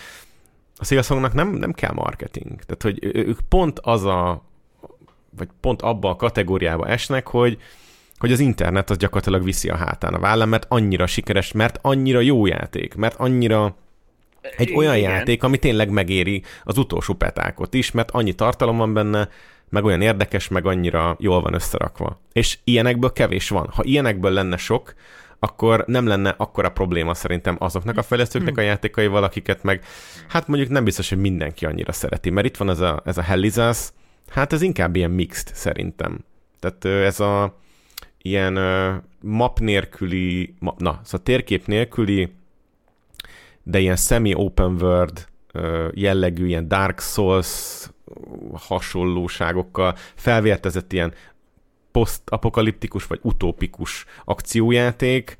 a Silksongnak nem, nem kell marketing. Tehát, hogy ő- ők pont az a, vagy pont abba a kategóriába esnek, hogy hogy az internet az gyakorlatilag viszi a hátán a vállán, mert annyira sikeres, mert annyira jó játék, mert annyira egy olyan Igen. játék, ami tényleg megéri az utolsó petákot is, mert annyi tartalom van benne, meg olyan érdekes, meg annyira jól van összerakva. És ilyenekből kevés van. Ha ilyenekből lenne sok, akkor nem lenne akkora probléma szerintem azoknak a fejlesztőknek a játékaival, akiket meg, hát mondjuk nem biztos, hogy mindenki annyira szereti, mert itt van ez a, ez a Hellizas, hát ez inkább ilyen mixed szerintem. Tehát ö, ez a ilyen ö, map nélküli, ma, na, szóval térkép nélküli, de ilyen semi-open world ö, jellegű, ilyen Dark Souls hasonlóságokkal felvértezett ilyen posztapokaliptikus vagy utópikus akciójáték,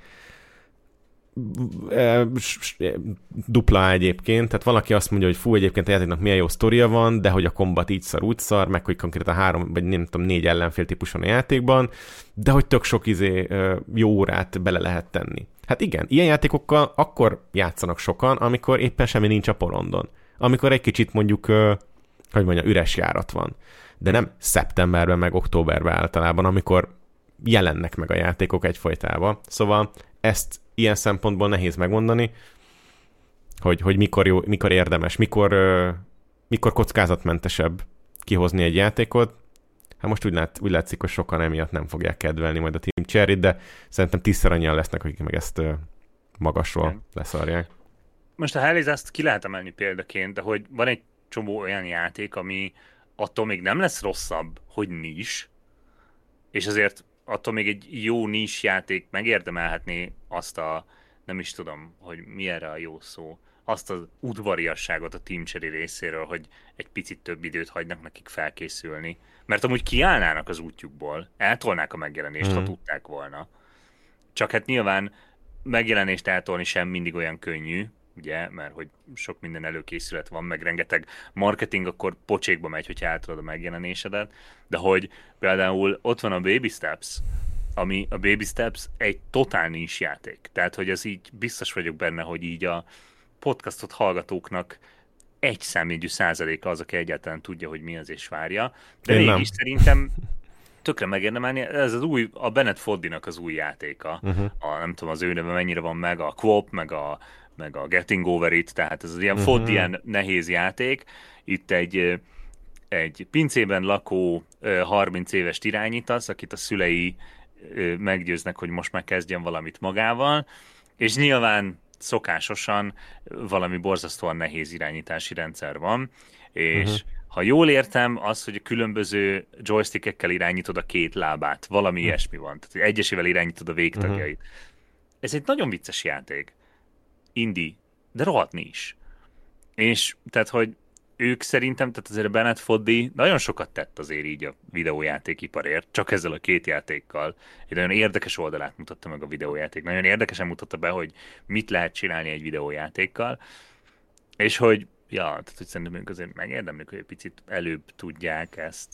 dupla egyébként, tehát valaki azt mondja, hogy fú, egyébként a játéknak milyen jó sztoria van, de hogy a kombat így szar, úgy szar, meg hogy konkrétan három, vagy nem tudom, négy ellenfél típus van a játékban, de hogy tök sok izé jó órát bele lehet tenni. Hát igen, ilyen játékokkal akkor játszanak sokan, amikor éppen semmi nincs a porondon. Amikor egy kicsit mondjuk, hogy mondja, üres járat van. De nem szeptemberben, meg októberben általában, amikor jelennek meg a játékok egyfolytában. Szóval ezt ilyen szempontból nehéz megmondani, hogy, hogy mikor, jó, mikor érdemes, mikor, uh, mikor kockázatmentesebb kihozni egy játékot. Hát most úgy, lát, úgy látszik, hogy sokan emiatt nem fogják kedvelni majd a Team Cherry-t, de szerintem tízszer annyian lesznek, akik meg ezt uh, magasról Igen. leszarják. Most a Hellizast ki lehet emelni példaként, de hogy van egy csomó olyan játék, ami attól még nem lesz rosszabb, hogy nis, és azért attól még egy jó nis játék megérdemelhetné azt a, nem is tudom, hogy mi erre a jó szó, azt az udvariasságot a Team Cherry részéről, hogy egy picit több időt hagynak nekik felkészülni. Mert amúgy kiállnának az útjukból, eltolnák a megjelenést, mm. ha tudták volna. Csak hát nyilván megjelenést eltolni sem mindig olyan könnyű, ugye, mert hogy sok minden előkészület van, meg rengeteg marketing, akkor pocsékba megy, hogyha átadod a megjelenésedet, de hogy például ott van a Baby Steps, ami a Baby Steps egy totál nincs játék. Tehát, hogy ez így biztos vagyok benne, hogy így a podcastot hallgatóknak egy számjegyű százaléka az, aki egyáltalán tudja, hogy mi az és várja, de Én mégis nem. szerintem tökre megérdemelni, ez az új, a Bennett Foddynak az új játéka, uh-huh. a, nem tudom az ő neve mennyire van meg, a Quop, meg a, meg a Getting Over It, tehát ez az ilyen uh-huh. Foddy, ilyen nehéz játék, itt egy, egy pincében lakó harminc évest irányítasz, akit a szülei meggyőznek, hogy most már kezdjen valamit magával, és nyilván szokásosan valami borzasztóan nehéz irányítási rendszer van, és uh-huh. ha jól értem, az, hogy a különböző joystickekkel irányítod a két lábát, valami uh-huh. ilyesmi van, tehát egyesével irányítod a végtagjait. Uh-huh. Ez egy nagyon vicces játék. Indie, de rohadt is. És tehát, hogy ők szerintem, tehát azért a Bennett Foddy nagyon sokat tett azért így a videójátékiparért, csak ezzel a két játékkal. Egy nagyon érdekes oldalát mutatta meg a videójáték. Nagyon érdekesen mutatta be, hogy mit lehet csinálni egy videójátékkal. És hogy, ja, tehát hogy szerintem ők azért megérdemlik, hogy egy picit előbb tudják ezt.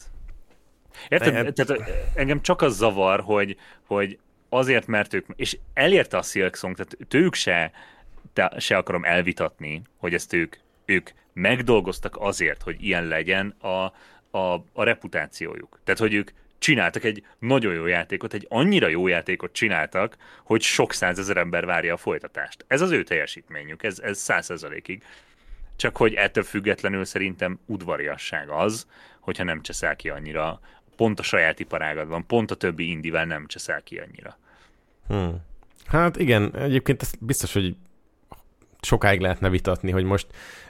Érted? Tehát engem csak az zavar, hogy, hogy azért, mert ők, és elérte a Silksong, tehát tőlük se, se akarom elvitatni, hogy ezt ők, ők megdolgoztak azért, hogy ilyen legyen a, a, a reputációjuk. Tehát, hogy ők csináltak egy nagyon jó játékot, egy annyira jó játékot csináltak, hogy sok százezer ember várja a folytatást. Ez az ő teljesítményük, ez, ez száz százalékig. Csak hogy ettől függetlenül szerintem udvariasság az, hogyha nem cseszel ki annyira, pont a saját iparágadban, pont a többi indivel nem cseszel ki annyira. Hmm. Hát igen, egyébként ez biztos, hogy sokáig lehetne vitatni, hogy most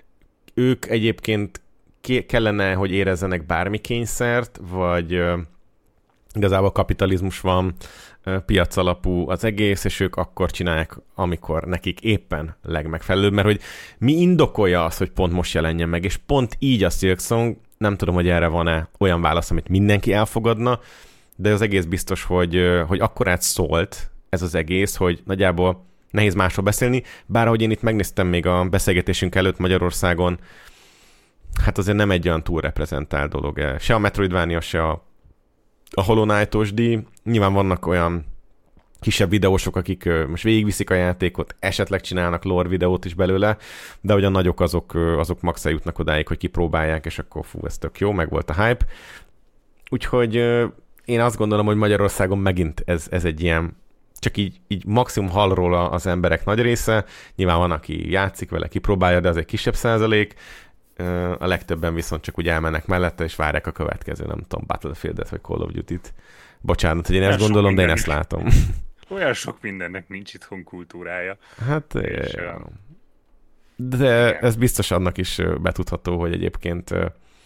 ők egyébként kellene, hogy érezzenek bármi kényszert, vagy uh, igazából kapitalizmus van, uh, piac alapú az egész, és ők akkor csinálják, amikor nekik éppen legmegfelelőbb, mert hogy mi indokolja azt, hogy pont most jelenjen meg, és pont így a Silksong, nem tudom, hogy erre van-e olyan válasz, amit mindenki elfogadna, de az egész biztos, hogy, uh, hogy akkorát szólt ez az egész, hogy nagyjából nehéz másról beszélni, bár ahogy én itt megnéztem még a beszélgetésünk előtt Magyarországon, hát azért nem egy olyan túl reprezentált dolog. Se a Metroidvania, se a, a Hollow Knight-os díj. Nyilván vannak olyan kisebb videósok, akik most végigviszik a játékot, esetleg csinálnak lore videót is belőle, de hogy a nagyok azok, azok max eljutnak odáig, hogy kipróbálják, és akkor fú, ez tök jó, meg volt a hype. Úgyhogy én azt gondolom, hogy Magyarországon megint ez, ez egy ilyen csak így, így maximum hall róla az emberek nagy része. Nyilván van, aki játszik vele, kipróbálja, de az egy kisebb százalék. A legtöbben viszont csak úgy elmennek mellette, és várják a következő, nem tudom, Battlefieldet, vagy Call of Duty-t. Bocsánat, hogy én ezt gondolom, de én ezt látom. Olyan sok mindennek nincs itthon kultúrája. Hát, és, de igen. Ez biztos annak is betudható, hogy egyébként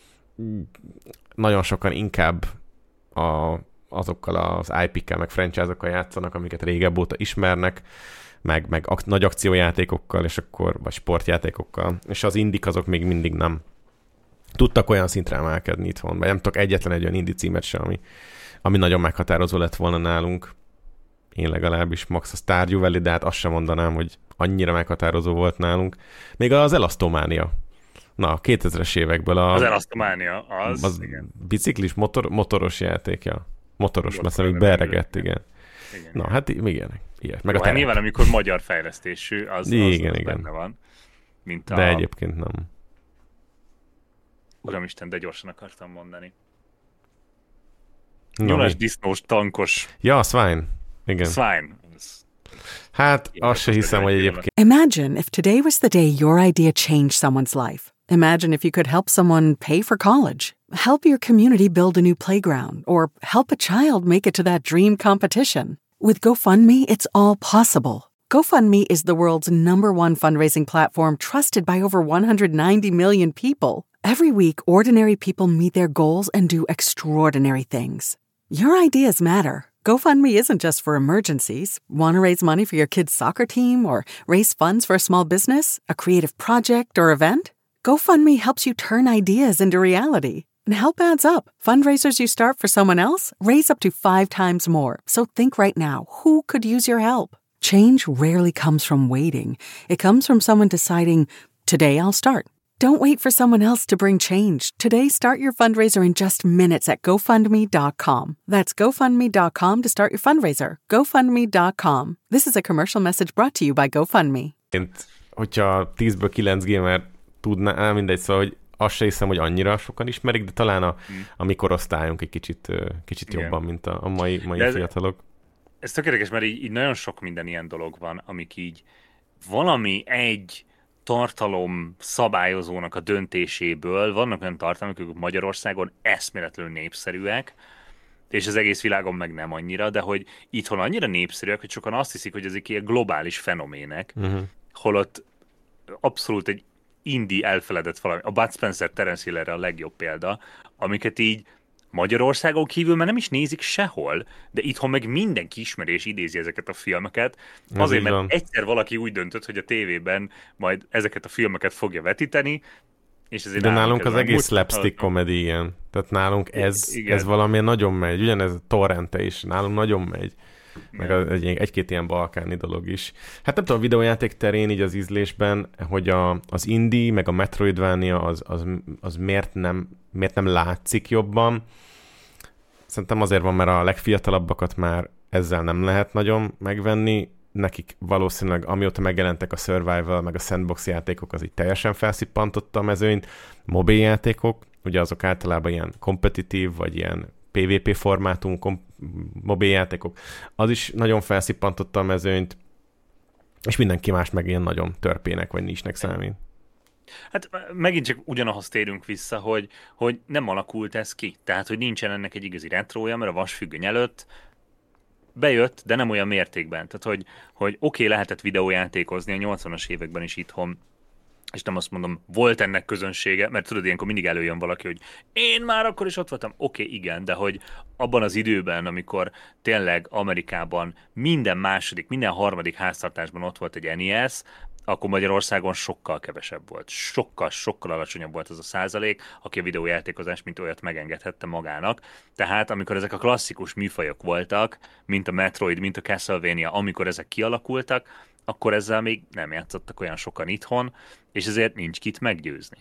nagyon sokan inkább a azokkal az i pé-kkel, meg franchise-okkal játszanak, amiket régebb óta ismernek, meg, meg ak- nagy akciójátékokkal, és akkor, vagy sportjátékokkal, és az indik azok még mindig nem tudtak olyan szintre emelkedni itthon, vagy nem tudok egyetlen egy olyan indie címet sem, ami, ami nagyon meghatározó lett volna nálunk. Én legalábbis max a Stardew Valley, de hát azt sem mondanám, hogy annyira meghatározó volt nálunk. Még az Elastomania. Na, a kétezres évekből a... Az Elastomania, az, az igen. Biciklis, motor, motoros játékja. Motoros, mert még beregett, igen. igen. Na, hát igen. Ilyet. Meg Jó, a hát nyilván, amikor magyar fejlesztésű, az, az, igen, az igen. benne van. Mint de a... egyébként nem. Uramisten, de gyorsan akartam mondani. No, Nyulas, disznós, tankos... Ja, Swine. Igen. Swine. Hát, azt se hiszem, hogy egyébként... Imagine if today was the day your idea changed someone's life. Imagine if you could help someone pay for college, help your community build a new playground, or help a child make it to that dream competition. With GoFundMe, it's all possible. GoFundMe is the world's number one fundraising platform trusted by over one hundred ninety million people. Every week, ordinary people meet their goals and do extraordinary things. Your ideas matter. GoFundMe isn't just for emergencies. Want to raise money for your kid's soccer team or raise funds for a small business, a creative project, or event? GoFundMe helps you turn ideas into reality. And help adds up. Fundraisers you start for someone else raise up to five times more. So think right now, who could use your help? Change rarely comes from waiting. It comes from someone deciding, today I'll start. Don't wait for someone else to bring change. Today, start your fundraiser in just minutes at GoFundMe dot com. That's GoFundMe dot com to start your fundraiser. GoFundMe dot com. This is a commercial message brought to you by GoFundMe. Hogyha tízből kilenc gamer tudná, mindegy, szóval, hogy azt se hiszem, hogy annyira sokan ismerik, de talán a, hmm. a mi korosztályunk egy kicsit, kicsit jobban, mint a, a mai, mai ez, fiatalok. Ez tökéletes, mert így, így nagyon sok minden ilyen dolog van, amik így valami egy tartalom szabályozónak a döntéséből, vannak olyan tartalmak, akik Magyarországon eszméletlenül népszerűek, és az egész világon meg nem annyira, de hogy itthon annyira népszerűek, hogy sokan azt hiszik, hogy ezek ilyen globális fenomének, uh-huh. holott abszolút egy indie elfeledett valami. A Bud Spencer, Terence Hill erre a legjobb példa, amiket így Magyarországon kívül már nem is nézik sehol, de itthon meg mindenki ismeri és idézi ezeket a filmeket. Ez azért, mert van. egyszer valaki úgy döntött, hogy a tévében majd ezeket a filmeket fogja vetíteni, és ezért de nálunk az ez egész múlt- slapstick comedy ilyen. Tehát nálunk ez, Igen. ez valami nagyon megy. Ugyanez a Torrente is, nálunk nagyon megy. Meg az, egy, egy-két ilyen balkáni dolog is. Hát nem tudom, a videójáték terén így az ízlésben, hogy a, az indie, meg a Metroidvania az, az, az miért, nem, miért nem látszik jobban. Szerintem azért van, mert a legfiatalabbakat már ezzel nem lehet nagyon megvenni. Nekik valószínűleg, amióta megjelentek a Survival, meg a Sandbox játékok, az így teljesen felszippantotta a mezőnyt. Mobil játékok, ugye azok általában ilyen kompetitív, vagy ilyen pé vé pé formátum kom- mobil játékok, az is nagyon felszippantotta a mezőnyt, és mindenki más meg ilyen nagyon törpének, vagy nisnek számít. Hát megint csak ugyanahoz térünk vissza, hogy, hogy nem alakult ez ki. Tehát, hogy nincsen ennek egy igazi retrója, mert a vasfüggöny előtt bejött, de nem olyan mértékben. Tehát, hogy, hogy oké, okay, lehetett videójátékozni a nyolcvanas években is itthon, és nem azt mondom, volt ennek közönsége, mert tudod, ilyenkor mindig előjön valaki, hogy én már akkor is ott voltam. Oké, okay, igen, de hogy abban az időben, amikor tényleg Amerikában minden második, minden harmadik háztartásban ott volt egy en i es, akkor Magyarországon sokkal kevesebb volt. Sokkal, sokkal alacsonyabb volt az a százalék, aki a videójátékozás mint olyat megengedhette magának. Tehát amikor ezek a klasszikus műfajok voltak, mint a Metroid, mint a Castlevania, amikor ezek kialakultak, akkor ezzel még nem játszottak olyan sokan itthon, és ezért nincs kit meggyőzni.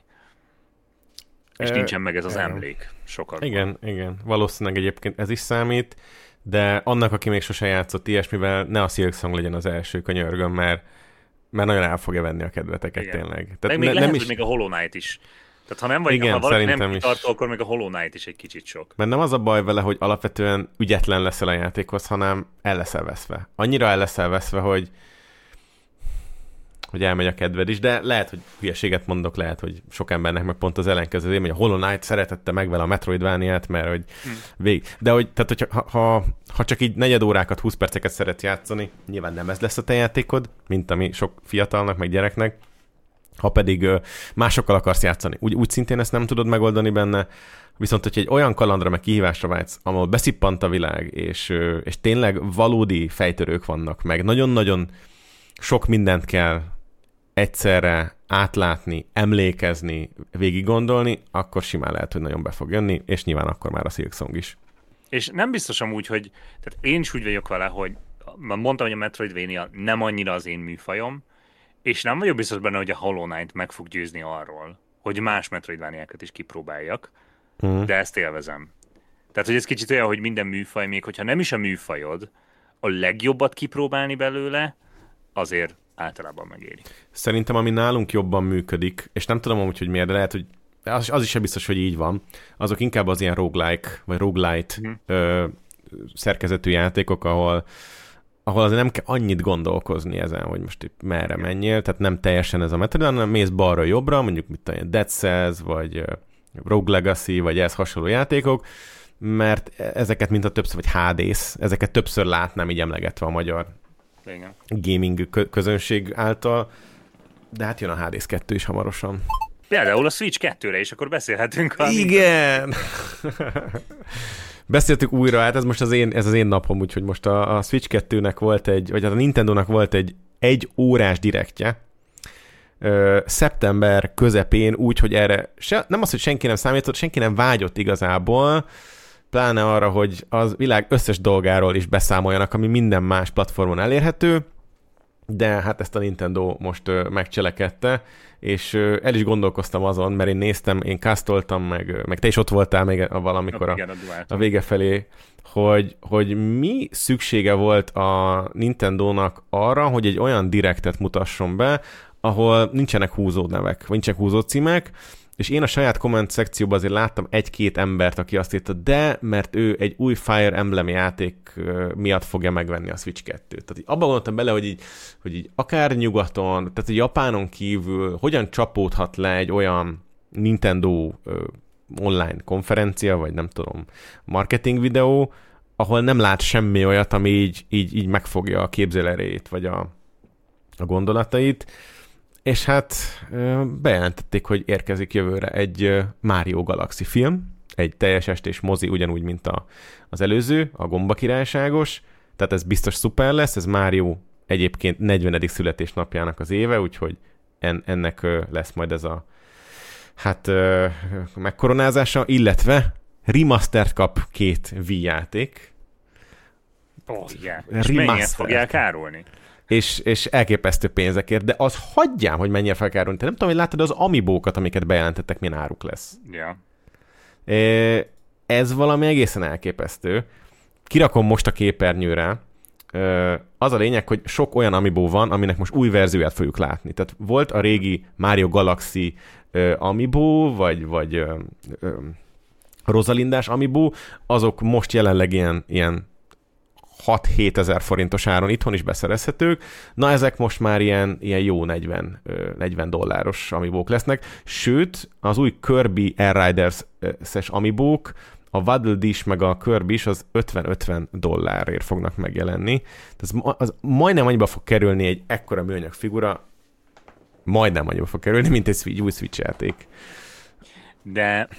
És E, nincsen meg ez az e, emlék sokat. Igen, igen. Valószínűleg egyébként ez is számít, de annak, aki még sose játszott ilyesmivel, ne a Silksong legyen az első, könyörgöm, mert, mert nagyon el fogja venni a kedveteket, igen. Tényleg. Tehát meg még ne, lehet, nem is... hogy még a Hollow Knight is. Tehát ha nem vagy, igen, ha valaki nem is. kitartó, akkor még a Hollow Knight is egy kicsit sok. Mert nem az a baj vele, hogy alapvetően ügyetlen leszel a játékhoz, hanem el leszel veszve. Annyira el leszel veszve, hogy hogy elmegy a kedved is, de lehet, hogy hülyeséget mondok, lehet, hogy sok embernek meg pont az ellenkező, hogy a Hollow Knight szeretette meg vele a Metroidvániát, mert hogy hm. vég. De hogy, tehát, hogy ha, ha, ha csak így negyed órákat, húsz perceket szeret játszani, nyilván nem ez lesz a te játékod, mint ami sok fiatalnak, meg gyereknek. Ha pedig ö, másokkal akarsz játszani, úgy, úgy szintén ezt nem tudod megoldani benne, viszont hogy egy olyan kalandra, meg kihívásra vágysz, ahol beszippant a világ, és, ö, és tényleg valódi fejtörők vannak, meg nagyon-nagyon sok mindent kell egyszerre átlátni, emlékezni, végig gondolni, akkor simán lehet, hogy nagyon be fog jönni, és nyilván akkor már a Silksong is. És nem biztos amúgy, hogy tehát én is úgy vagyok vele, hogy mondtam, hogy a Metroidvania nem annyira az én műfajom, és nem vagyok biztos benne, hogy a Hollow Knight meg fog győzni arról, hogy más Metroidvaniákat is kipróbáljak, mm. de ezt élvezem. Tehát, hogy ez kicsit olyan, hogy minden műfaj, még hogyha nem is a műfajod, a legjobbat kipróbálni belőle, azért általában megéri. Szerintem, ami nálunk jobban működik, és nem tudom amúgy, hogy miért, de lehet, hogy az, az is sem biztos, hogy így van, azok inkább az ilyen roguelike, vagy roguelite mm. ö, szerkezetű játékok, ahol, ahol azért nem kell annyit gondolkozni ezen, hogy most merre menjél, tehát nem teljesen ez a Metroid, hanem mész balra jobbra, mondjuk mit tudom, Dead Cells, vagy Rogue Legacy, vagy ehhez hasonló játékok, mert ezeket mint a többször, vagy há dé-s, ezeket többször látnám így emlegetve a magyar igen. gaming közönség által, de hát jön a há dé-s kettő is hamarosan. Például a Switch kettőre is, akkor beszélhetünk. Igen! Beszéltük újra, hát ez most az én, ez az én napom, úgyhogy most a, a Switch kettőnek volt egy, vagy hát a Nintendónak volt egy egy órás direktje, Ö, szeptember közepén, úgy, hogy erre se, nem az, hogy senki nem számított, senki nem vágyott igazából, pláne arra, hogy az világ összes dolgáról is beszámoljanak, ami minden más platformon elérhető, de hát ezt a Nintendo most ö, megcselekedte, és ö, el is gondolkoztam azon, mert én néztem, én kasztoltam, meg, meg te is ott voltál még valamikor a, a vége felé, hogy, hogy mi szüksége volt a Nintendónak arra, hogy egy olyan direktet mutasson be, ahol nincsenek húzó nevek, vagy nincsenek húzó címek, és én a saját komment szekcióban azért láttam egy-két embert, aki azt írta, de mert ő egy új Fire Emblem játék miatt fogja megvenni a Switch kettőt. Tehát abban gondoltam bele, hogy így, hogy így akár nyugaton, tehát a Japánon kívül hogyan csapódhat le egy olyan Nintendo ö, online konferencia, vagy nem tudom, marketing videó, ahol nem lát semmi olyat, ami így, így, így megfogja a képzelerejét, vagy a, a gondolatait. És hát bejelentették, hogy érkezik jövőre egy Mario Galaxy film. egy teljes estés mozi, ugyanúgy, mint a, az előző, a Gomba királyságos, tehát ez biztos szuper lesz, ez Mario egyébként negyvenedik születésnapjának az éve, úgyhogy en, ennek lesz majd ez a hát megkoronázása, illetve remastert kap két Wii játék. Oh, igen. És mennyit fogják árulni? És, és elképesztő pénzekért, de az hagyjám, hogy mennyire fel kell árulni. Te nem tudom, hogy láttad az Amiibókat, amiket bejelentettek, milyen áruk lesz. Ja. Ez valami egészen elképesztő. Kirakom most a képernyőre. Az a lényeg, hogy sok olyan Amiibo van, aminek most új verzióját fogjuk látni. Tehát volt a régi Mario Galaxy Amiibo, vagy, vagy Rosalindás Amiibo, azok most jelenleg ilyen, ilyen hat-hét ezer forintos áron itthon is beszerezhetők. Na, ezek most már ilyen, ilyen jó negyven, negyven dolláros Amiibók lesznek. Sőt, az új Kirby Air Riders-es Amiibók, a Waddle Dish meg a Kirby is az ötven-ötven dollárért fognak megjelenni. Ez az majdnem annyiba fog kerülni egy ekkora műanyag figura, majdnem annyiba fog kerülni, mint egy új Switch játék. De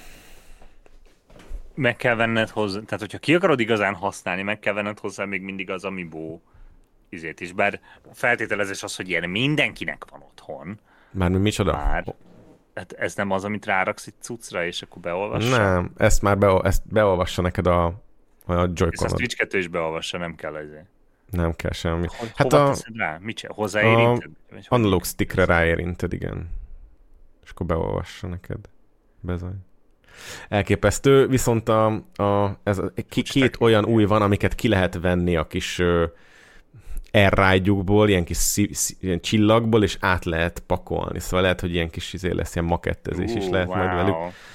meg kell venned hozzá, tehát hogyha ki akarod igazán használni, meg kell venned hozzá még mindig az Amiibo izét is, bár feltételezés az, hogy ilyen mindenkinek van otthon. Mármint micsoda? Már. Hát ez nem az, amit ráraksz itt cuccra, és akkor beolvassa? Nem, ezt már be, ezt beolvassa neked a, a Joy-Conod. Ezt a Switch kettő is beolvassa, nem kell ezért. Nem kell semmi. Ho- hát hova a, teszed rá? Mit csinál? Hozzáérinted? A analóg stickre ráérinted, igen. És akkor beolvassa neked. Bezony. Elképesztő, viszont a, a, ez a, két olyan új van, amiket ki lehet venni a kis airride-jukból, ilyen kis szí, szí, ilyen csillagból, és át lehet pakolni. Szóval lehet, hogy ilyen kis izé lesz, ilyen makettezés uh, is lehet wow. majd velük.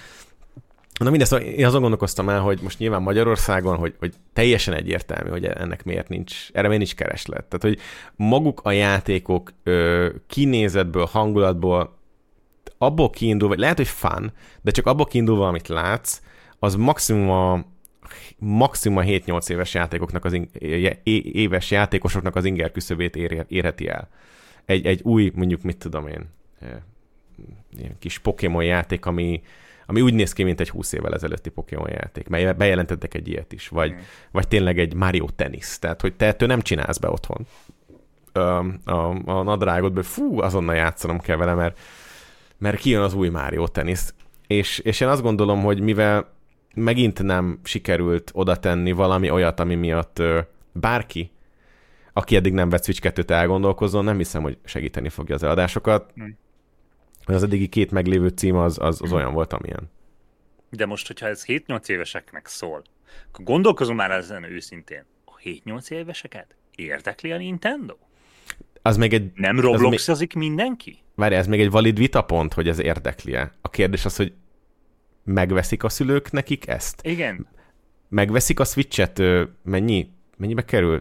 Na mindezt, szóval én azon gondolkoztam el, hogy most nyilván Magyarországon, hogy, hogy teljesen egyértelmű, hogy ennek miért nincs, erre miért nincs kereslet. Tehát, hogy maguk a játékok ö, kinézetből, hangulatból, abból kiindul, vagy lehet, hogy fun, de csak abból kiindulva, amit látsz, az maximum a, maximum a hét-nyolc éves játékoknak, az in, éves játékosoknak az inger küszöbét ér, érheti el. Egy, egy új, mondjuk mit tudom én, ilyen kis Pokémon játék, ami, ami úgy néz ki, mint egy húsz évvel ezelőtti Pokémon játék, mely bejelentettek egy ilyet is, vagy, mm. vagy tényleg egy Mario Tennis, tehát hogy te ettől nem csinálsz be otthon a, a, a nadrágodból, fú, azonnal játszanom kell vele, mert mert kijön az új Mario Tennis. És, és én azt gondolom, hogy mivel megint nem sikerült oda tenni valami olyat, ami miatt ö, bárki, aki eddig nem vett Switch kettőt elgondolkozzon, nem hiszem, hogy segíteni fogja az eladásokat. Mm. Az eddigi két meglévő cím az, az, az olyan volt, amilyen. De most, hogyha ez hét-nyolc éveseknek szól, akkor gondolkozom már ezen őszintén. A hét-nyolc éveseket érdekli a Nintendo? Az még egy, nem robloxozik még... mindenki? Várj, ez még egy valid vitapont, hogy ez érdekli-e. A kérdés az, hogy megveszik a szülők nekik ezt? Igen. Megveszik a Switch-et, mennyi? Mennyibe kerül?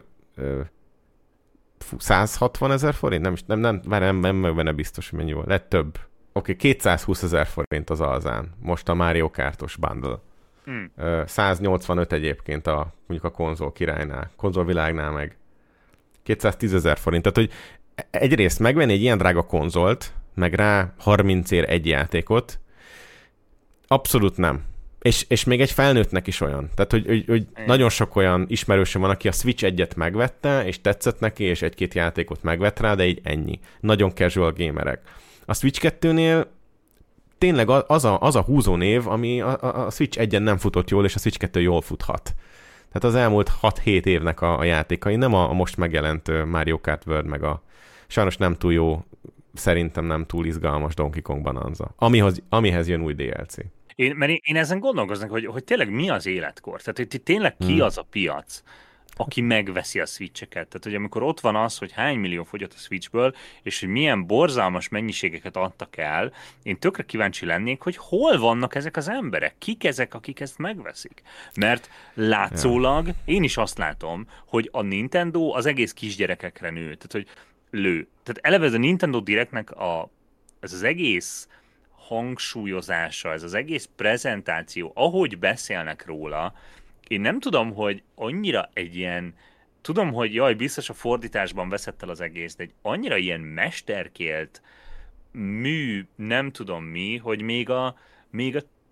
száz hatvan ezer forint? Nem, nem, nem, várj, nem, nem, nem benne biztos, hogy mennyi volt. Lett több. Oké, okay, kétszázhúsz ezer forint az alzán. Most a Mario Kartos bundle. Hmm. száznyolcvanöt egyébként a, mondjuk a konzol királynál, konzolvilágnál meg. kétszáztíz ezer forint. Tehát, hogy egyrészt megvenni egy ilyen drága konzolt, meg rá harmincért egy játékot, abszolút nem. És, és még egy felnőttnek is olyan. Tehát, hogy, hogy, hogy nagyon sok olyan ismerősöm van, aki a Switch egyet megvette, és tetszett neki, és egy-két játékot megvett rá, de így ennyi. Nagyon casual gamerek. A Switch kettőnél tényleg az a, az a húzónév, ami a, a Switch egyen nem futott jól, és a Switch kettő jól futhat. Tehát az elmúlt hat-hét évnek a, a játékai, nem a, a most megjelent Mario Kart World, meg a sajnos nem túl jó, szerintem nem túl izgalmas Donkey Kong Bonanza, amihoz, amihez jön új dé el cé. Én, mert én ezen gondolkoznak, hogy, hogy tényleg mi az életkor? Tehát, hogy tényleg ki hmm. az a piac, aki megveszi a Switch-eket? Tehát, hogy amikor ott van az, hogy hány millió fogyott a Switchből, és hogy milyen borzalmas mennyiségeket adtak el, én tökre kíváncsi lennék, hogy hol vannak ezek az emberek? Kik ezek, akik ezt megveszik? Mert látszólag én is azt látom, hogy a Nintendo az egész kisgyerekekre nő. Tehát, hogy lő. Tehát eleve ez a Nintendo Directnek a, ez az egész hangsúlyozása, ez az egész prezentáció, ahogy beszélnek róla, én nem tudom, hogy annyira egy ilyen, tudom, hogy jaj, biztos a fordításban veszett el az egész, de egy annyira ilyen mesterkélt mű, nem tudom mi, hogy még a, még a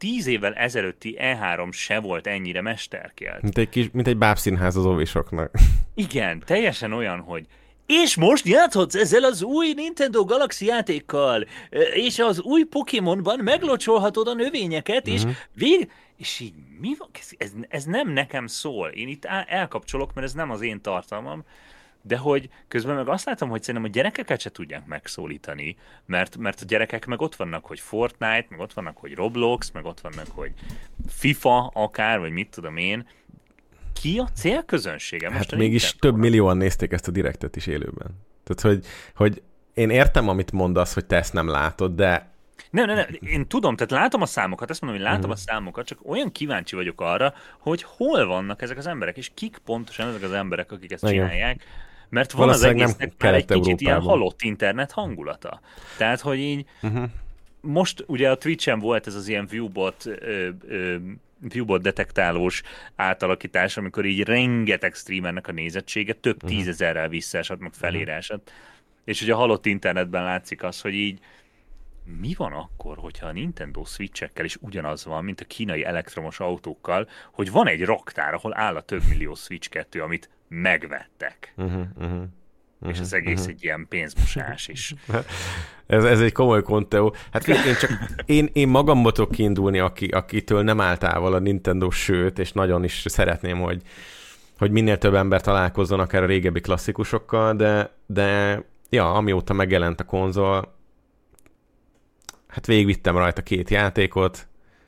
tíz évvel ezelőtti E három se volt ennyire mesterkélt. Mint egy, kis, mint egy bábszínház az óvisoknak. Igen, teljesen olyan, hogy és most játszhatsz ezzel az új Nintendo Galaxy játékkal, és az új Pokémonban meglocsolhatod a növényeket, mm-hmm. és vég... És így mi van? Ez, ez nem nekem szól. Én itt elkapcsolok, mert ez nem az én tartalmam, de hogy közben meg azt látom, hogy szerintem a gyerekeket se tudják megszólítani, mert, mert a gyerekek meg ott vannak, hogy Fortnite, meg ott vannak, hogy Roblox, meg ott vannak, hogy FIFA akár, vagy mit tudom én. Ki a célközönsége? Most hát mégis több millióan nézték ezt a direktet is élőben. Tehát, hogy, hogy én értem, amit mondasz, hogy te ezt nem látod, de Nem, nem, nem, én tudom, tehát látom a számokat, ezt mondom, hogy látom uh-huh. a számokat, csak olyan kíváncsi vagyok arra, hogy hol vannak ezek az emberek, és kik pontosan ezek az emberek, akik ezt Igen. csinálják, mert van az egésznek már egy kicsit ilyen halott internet hangulata. Tehát, hogy így uh-huh. most ugye a Twitch-en volt ez az ilyen viewbot, ö, ö, viewbot detektálós átalakítás, amikor így rengeteg streamernek a nézettsége több uh-huh. tízezerrel visszaesett, meg felírását, uh-huh. és hogy a halott internetben látszik az, hogy így mi van akkor, hogyha a Nintendo Switch-ekkel is ugyanaz van, mint a kínai elektromos autókkal, hogy van egy raktár, ahol áll a több millió Switch kettő, amit megvettek. Uh-huh, uh-huh, és az egész uh-huh. egy ilyen pénzmosás is. ez, ez egy komoly konteó. Hát én csak én, én magamból tudok kiindulni, aki, akitől nem áll távol a Nintendo, sőt, és nagyon is szeretném, hogy, hogy minél több ember találkozzon akár a régebbi klasszikusokkal, de, de ja, amióta megjelent a konzol, hát végigvittem rajta két játékot,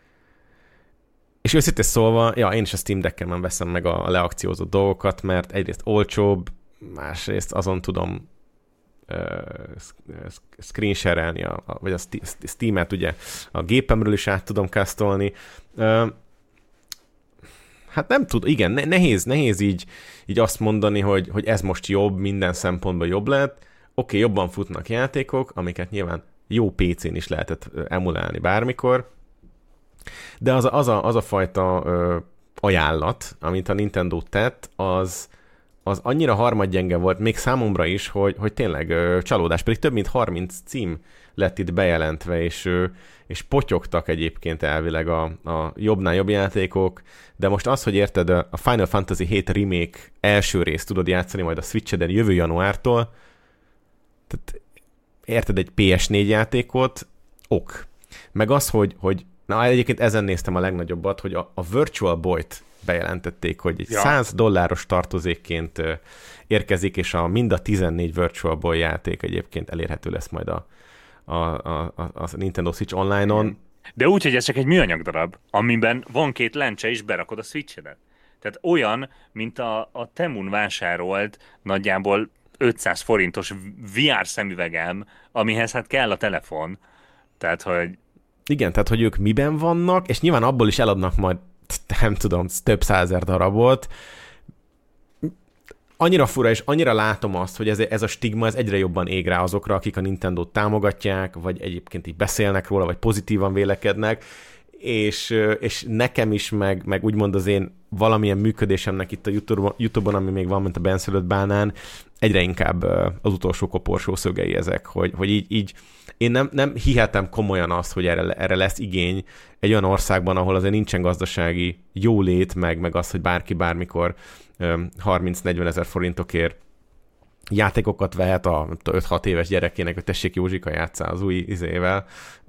és őszintén szólva, ja, én is a Steam Decken veszem meg a leakciózott dolgokat, mert egyrészt olcsóbb, másrészt azon tudom uh, screen share-elni, a, a, vagy a Steam-et ugye a gépemről is át tudom kasztolni. Uh, hát nem tud, igen, ne, nehéz, nehéz így, így azt mondani, hogy, hogy ez most jobb, minden szempontból jobb lett. Oké, okay, jobban futnak játékok, amiket nyilván jó pé cén is lehetett emulálni bármikor, de az a, az a, az a fajta ö, ajánlat, amit a Nintendo tett, az, az annyira harmadgyenge volt, még számomra is, hogy, hogy tényleg ö, csalódás, pedig több mint harminc cím lett itt bejelentve, és, ö, és potyogtak egyébként elvileg a, a jobbnál jobb játékok, de most az, hogy érted, a Final Fantasy hét Remake első részt tudod játszani majd a Switch-eden jövő januártól, tehát érted, egy pé es négy játékot, ok. Meg az, hogy, hogy na egyébként ezen néztem a legnagyobbat, hogy a, a Virtual Boy-t bejelentették, hogy egy ja. száz dolláros tartozékként érkezik, és a mind a tizennégy Virtual Boy játék egyébként elérhető lesz majd a, a, a, a Nintendo Switch Online-on. De úgy, hogy ez csak egy műanyag darab, amiben van két lencse, és berakod a Switch-edet. Tehát olyan, mint a, a Temun vásárolt nagyjából ötszáz forintos vé er szemüvegem, amihez hát kell a telefon. Tehát, hogy... Igen, tehát, hogy ők miben vannak, és nyilván abból is eladnak majd, nem tudom, több százer darabot. Annyira fura, és annyira látom azt, hogy ez, ez a stigma ez egyre jobban ég rá azokra, akik a Nintendót támogatják, vagy egyébként így beszélnek róla, vagy pozitívan vélekednek, és, és nekem is, meg, meg úgymond az én valamilyen működésemnek itt a YouTube-on, YouTube-on, ami még van, mint a benszülött bánán, egyre inkább az utolsó koporsó szögei ezek, hogy, hogy így, így én nem, nem hihetem komolyan azt, hogy erre, erre lesz igény egy olyan országban, ahol azért nincsen gazdasági jólét, meg, meg az, hogy bárki bármikor harminc-negyven ezer forintokért játékokat vehet a öt-hat éves gyerekének, hogy tessék Józsika játsszál az új izével,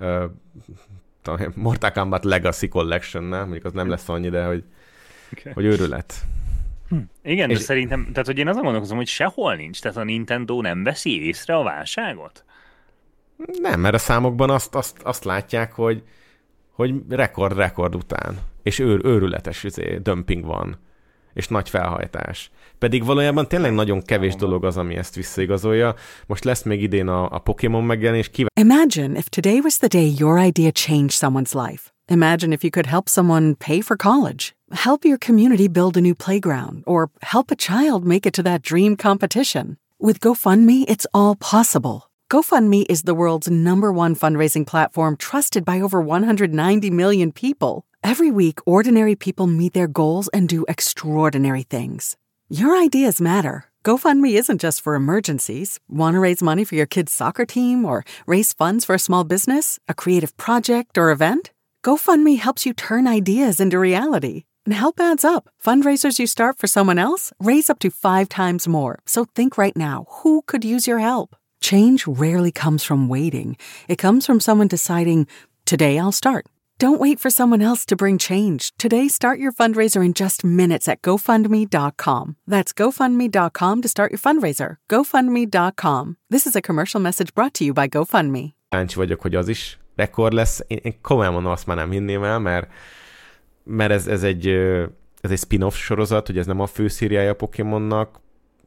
Mortal Kombat Legacy Collection-nel, mondjuk az nem lesz annyi, de hogy, okay. hogy őrület. Hm. Igen, és de szerintem, tehát hogy én azon gondolkozom, hogy sehol nincs, tehát a Nintendo nem veszi észre a válságot? Nem, mert a számokban azt, azt, azt látják, hogy, hogy rekord-rekord után, és őr, őrületes izé, dömping van, és nagy felhajtás. Pedig valójában tényleg nagyon kevés dolog az, ami ezt visszaigazolja. Most lesz még idén a, a Pokémon megjelenés. Kíván... Imagine if today was the day your idea changed someone's life. Imagine if you could help someone pay for college, help your community build a new playground, or help a child make it to that dream competition. With GoFundMe, it's all possible. GoFundMe is the world's number one fundraising platform trusted by over one hundred ninety million people. Every week, ordinary people meet their goals and do extraordinary things. Your ideas matter. GoFundMe isn't just for emergencies. Want to raise money for your kid's soccer team or raise funds for a small business, a creative project, or event? GoFundMe helps you turn ideas into reality. And help adds up. Fundraisers you start for someone else raise up to five times more. So think right now, who could use your help? Change rarely comes from waiting. It comes from someone deciding, today I'll start. Don't wait for someone else to bring change. Today, start your fundraiser in just minutes at GoFundMe dot com. That's GoFundMe dot com to start your fundraiser. GoFundMe dot com. This is a commercial message brought to you by GoFundMe. Kíváncsi vagyok, hogy az is rekord lesz. Én, én komolyan mondom, azt már nem hinném el, mert, mert ez, ez, egy, ez egy spin-off sorozat, hogy ez nem a fő szériája a Pokémonnak,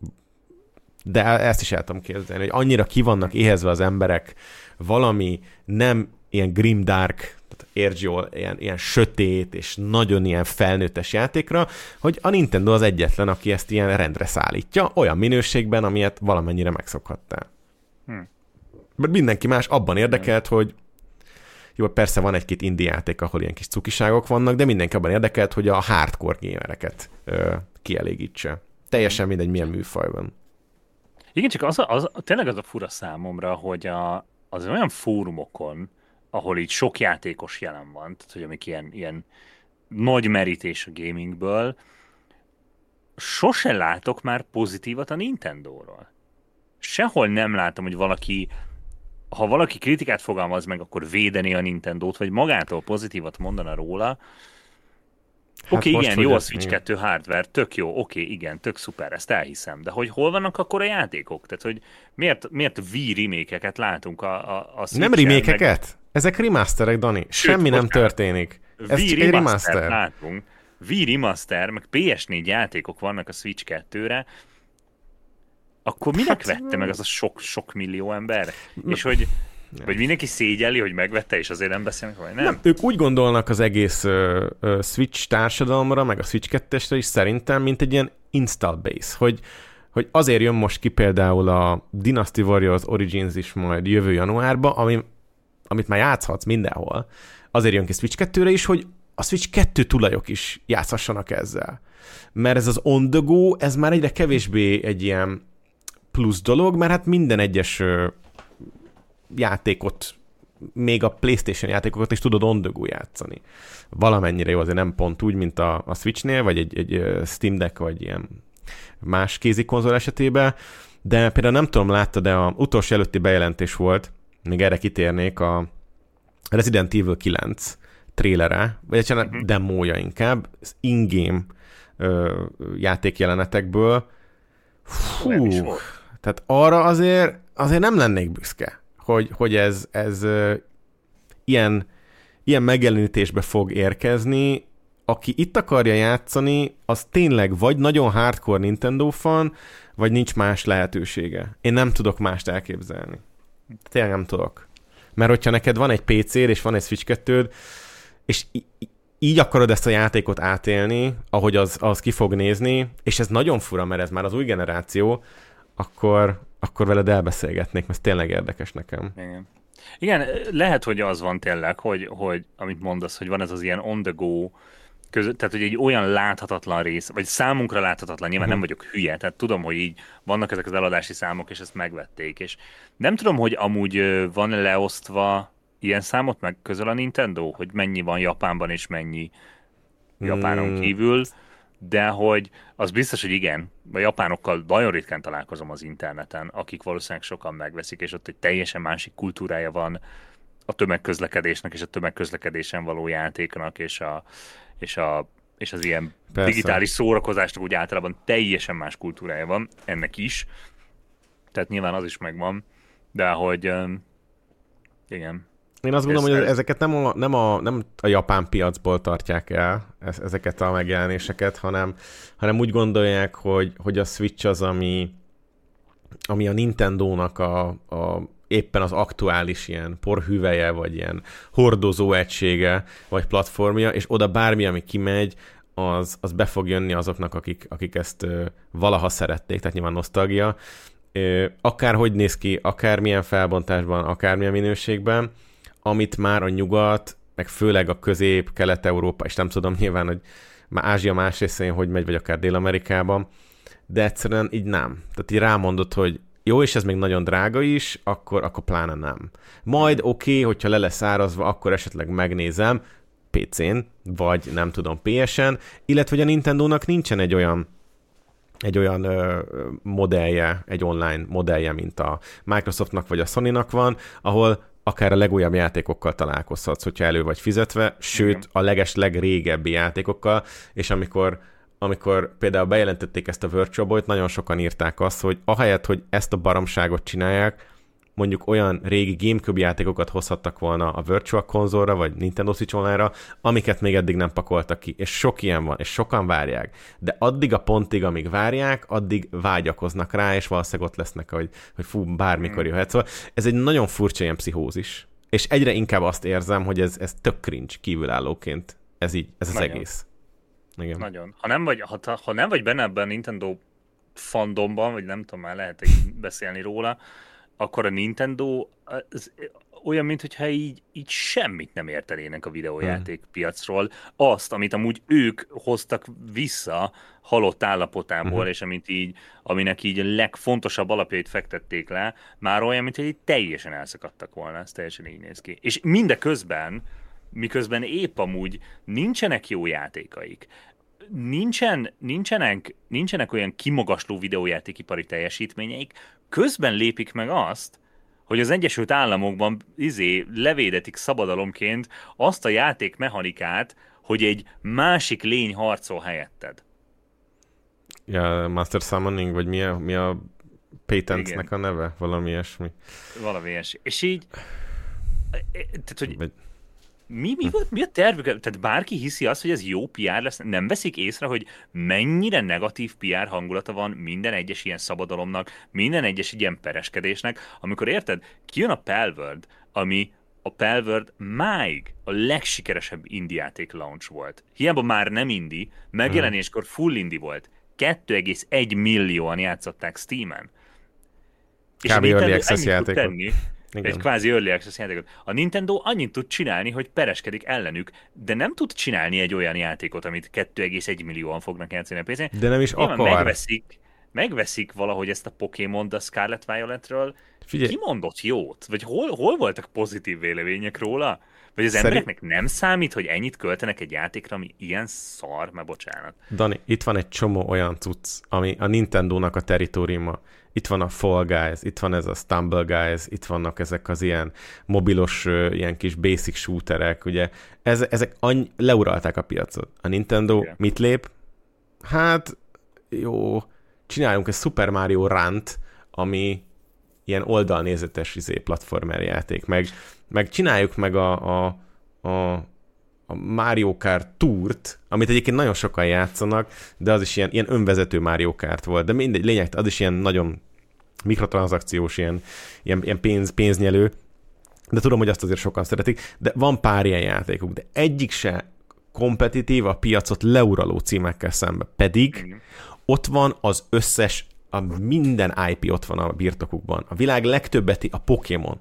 de ezt is el tudom képzelni, hogy annyira ki vannak éhezve az emberek valami nem ilyen grimdark, értsd ilyen, ilyen sötét és nagyon ilyen felnőttes játékra, hogy a Nintendo az egyetlen, aki ezt ilyen rendre szállítja, olyan minőségben, amilyet valamennyire megszokhattál. Hmm. Mert mindenki más abban érdekelt, hogy jó, persze van egy-két indie játék, ahol ilyen kis cukiságok vannak, de mindenki abban érdekelt, hogy a hardcore gamereket ö, kielégítse. Teljesen mindegy, milyen műfajban. Igen, csak az, a, az tényleg az a fura számomra, hogy a, az olyan fórumokon, ahol így sok játékos jelen van, tehát hogy amik ilyen, ilyen nagy merítés a gamingből, sose látok már pozitívat a Nintendóról. Sehol nem látom, hogy valaki, ha valaki kritikát fogalmaz meg, akkor védeni a Nintendót, vagy magától pozitívat mondana róla. Hát oké, okay, igen, jó a Switch kettő hardware, tök jó, oké, okay, igen, tök szuper, ezt elhiszem, de hogy hol vannak akkor a játékok? Tehát, hogy miért, miért Wii remake-eket látunk a, a, a Switch-en? Nem remake-eket? Meg... Ezek remasterek, Dani. Sőt, semmi nem történik. Ez Wii csak remaster. Egy remaster. Látunk. Wii remaster, meg pé es négy játékok vannak a Switch kettőre, akkor minek hát, vette meg az a sok, sok millió ember? M- és hogy nem. Vagy mindenki szégyelli, hogy megvette, és azért nem beszélnek, vagy nem? nem? Ők úgy gondolnak az egész uh, uh, Switch társadalomra, meg a Switch kettesre is szerintem, mint egy ilyen install base, hogy, hogy azért jön most ki például a Dynasty Warriors Origins is majd jövő januárba, ami, amit már játszhatsz mindenhol. Azért jön ki Switch kettőre is, hogy a Switch kettő tulajok is játszhassanak ezzel. Mert ez az on the go, ez már egyre kevésbé egy ilyen plusz dolog, mert hát minden egyes uh, játékot, még a PlayStation játékokat is tudod on the go játszani. Valamennyire jó, azért nem pont úgy, mint a, a Switchnél, vagy egy, egy Steam Deck, vagy ilyen más kézi konzol esetében, de például nem tudom, láttad, de a utolsó előtti bejelentés volt, még erre kitérnék, a Resident Evil kilenc trélere, vagy egy uh-huh. demója inkább, az in-game ö, játékjelenetekből. Fú, tehát arra azért, azért nem lennék büszke, hogy, hogy ez, ez ö, ilyen, ilyen megjelenítésbe fog érkezni. Aki itt akarja játszani, az tényleg vagy nagyon hardcore Nintendo fan, vagy nincs más lehetősége. Én nem tudok mást elképzelni. Tényleg nem tudok. Mert hogyha neked van egy pé céd, és van egy Switch kettőd, és így akarod ezt a játékot átélni, ahogy az, az ki fog nézni, és ez nagyon fura, mert ez már az új generáció, akkor, akkor veled elbeszélgetnék, mert ez tényleg érdekes nekem. Igen. Igen, lehet, hogy az van tényleg, hogy, hogy amit mondasz, hogy van ez az ilyen on the go között, tehát hogy egy olyan láthatatlan rész, vagy számunkra láthatatlan, nyilván uh-huh. nem vagyok hülye, tehát tudom, hogy így vannak ezek az eladási számok, és ezt megvették, és nem tudom, hogy amúgy van leosztva ilyen számot meg közül a Nintendo, hogy mennyi van Japánban, és mennyi Japánon hmm. kívül, de hogy az biztos, hogy igen, a japánokkal nagyon ritkán találkozom az interneten, akik valószínűleg sokan megveszik, és ott egy teljesen másik kultúrája van a tömegközlekedésnek, és a tömegközlekedésen való játéknak, és, a, és, a, és az ilyen Persze. digitális szórakozásnak úgy általában teljesen más kultúrája van, ennek is. Tehát nyilván az is megvan, de hogy igen. Én azt gondolom, ez, hogy ezeket nem a, nem, a, nem a japán piacból tartják el, ezeket a megjelenéseket, hanem, hanem úgy gondolják, hogy, hogy a Switch az, ami, ami a Nintendónak a, a, éppen az aktuális ilyen porhüvelye, vagy ilyen hordozó egysége, vagy platformja, és oda bármi, ami kimegy, az, az be fog jönni azoknak, akik, akik ezt ö, valaha szerették, tehát nyilván nosztalgia. Ö, akárhogy néz ki, akármilyen felbontásban, akármilyen minőségben, amit már a nyugat, meg főleg a közép, Kelet-Európa, és nem tudom nyilván, hogy már Ázsia más részén hogy megy, vagy akár Dél-Amerikában, de egyszerűen így nem. Tehát így rámondott, hogy jó, és ez még nagyon drága is, akkor, akkor pláne nem. Majd oké, okay, hogyha le lesz árazva, akkor esetleg megnézem, pé cén, vagy nem tudom, pé esen, illetve hogy a Nintendónak nincsen egy olyan egy olyan ö, modellje, egy online modellje, mint a Microsoftnak vagy a Sonynak van, ahol akár a legújabb játékokkal találkozhatsz, hogyha elő vagy fizetve, sőt, igen, a leges legrégebbi játékokkal, és amikor, amikor például bejelentették ezt a Virtual Boy-t, nagyon sokan írták azt, hogy ahelyett, hogy ezt a baromságot csinálják, mondjuk olyan régi GameCube játékokat hozhattak volna a Virtual konzolra, vagy Nintendo Switch Online-ra, amiket még eddig nem pakoltak ki. És sok ilyen van, és sokan várják. De addig a pontig, amíg várják, addig vágyakoznak rá, és valószínűleg ott lesznek, hogy, hogy fú, bármikor jöhet. Szóval ez egy nagyon furcsa ilyen pszichózis. És egyre inkább azt érzem, hogy ez, ez tök cringe kívülállóként. Ez így, ez az nagyon. Egész. Igen. Nagyon. Ha nem vagy, ha, ha nem vagy benne ebben a Nintendo fandomban, vagy nem tudom, már lehet így beszélni róla, akkor a Nintendo az olyan, mintha így, így semmit nem értenének a videójáték hmm. piacról. Azt, amit amúgy ők hoztak vissza halott állapotából, hmm. és amit így, aminek így a legfontosabb alapjait fektették le, már olyan, mintha így teljesen elszakadtak volna. Ez teljesen így néz ki. És mindeközben, miközben épp amúgy nincsenek jó játékaik, Nincsen, nincsenek, nincsenek olyan kimagasló videójátékipari teljesítményeik, közben lépik meg azt, hogy az Egyesült Államokban izé levédetik szabadalomként azt a játékmechanikát, hogy egy másik lény harcol helyetted. Ja, Master Summoning, vagy mi a, mi a patentnek a neve? Valami ilyesmi. Valami ilyesmi. És így, tehát, hogy... Vagy... Mi, mi, volt, mi a tervük? Tehát bárki hiszi azt, hogy ez jó pé er lesz? Nem veszik észre, hogy mennyire negatív pé er hangulata van minden egyes ilyen szabadalomnak, minden egyes ilyen pereskedésnek, amikor érted, kijön a Palworld, ami a Palworld máig a legsikeresebb indie játék launch volt. Hiába már nem indie, megjelenéskor full indie volt. kettő egész egy millióan játszották Steamen. És kb. Early Access játékot. Igen. Egy kvázi early access játékot. A Nintendo annyit tud csinálni, hogy pereskedik ellenük, de nem tud csinálni egy olyan játékot, amit kettő egész egy millióan fognak játszani a pé cén. De nem is Nyilván akar. Megveszik, megveszik valahogy ezt a Pokémon-t a Scarlet Violetről. Figyelj. Ki mondott jót? Vagy hol, hol voltak pozitív vélemények róla? Vagy az Szerint... embereknek nem számít, hogy ennyit költenek egy játékra, ami ilyen szar, mert bocsánat. Dani, itt van egy csomó olyan cucc, ami a Nintendónak a territóriuma. Itt van a Fall Guys, itt van ez a Stumble Guys, itt vannak ezek az ilyen mobilos, ilyen kis basic shooterek, ugye. Ez, ezek annyi, leuralták a piacot. A Nintendo okay. mit lép? Hát, jó, csináljunk egy Super Mario Run-t, ami ilyen oldalnézetes izé, platformer játék, meg, meg csináljuk meg a, a, a, a Mario Kart Tourt, amit egyébként nagyon sokan játszanak, de az is ilyen, ilyen önvezető Mario Kart volt, de mindegy, lényeg, az is ilyen nagyon mikrotranszakciós, ilyen, ilyen, ilyen pénz, pénznyelő, de tudom, hogy azt azért sokan szeretik, de van pár ilyen játékuk, de egyik se kompetitív a piacot leuraló címekkel szembe, pedig mm. ott van az összes, a minden i pé ott van a birtokukban. A világ legtöbbeti a Pokémon.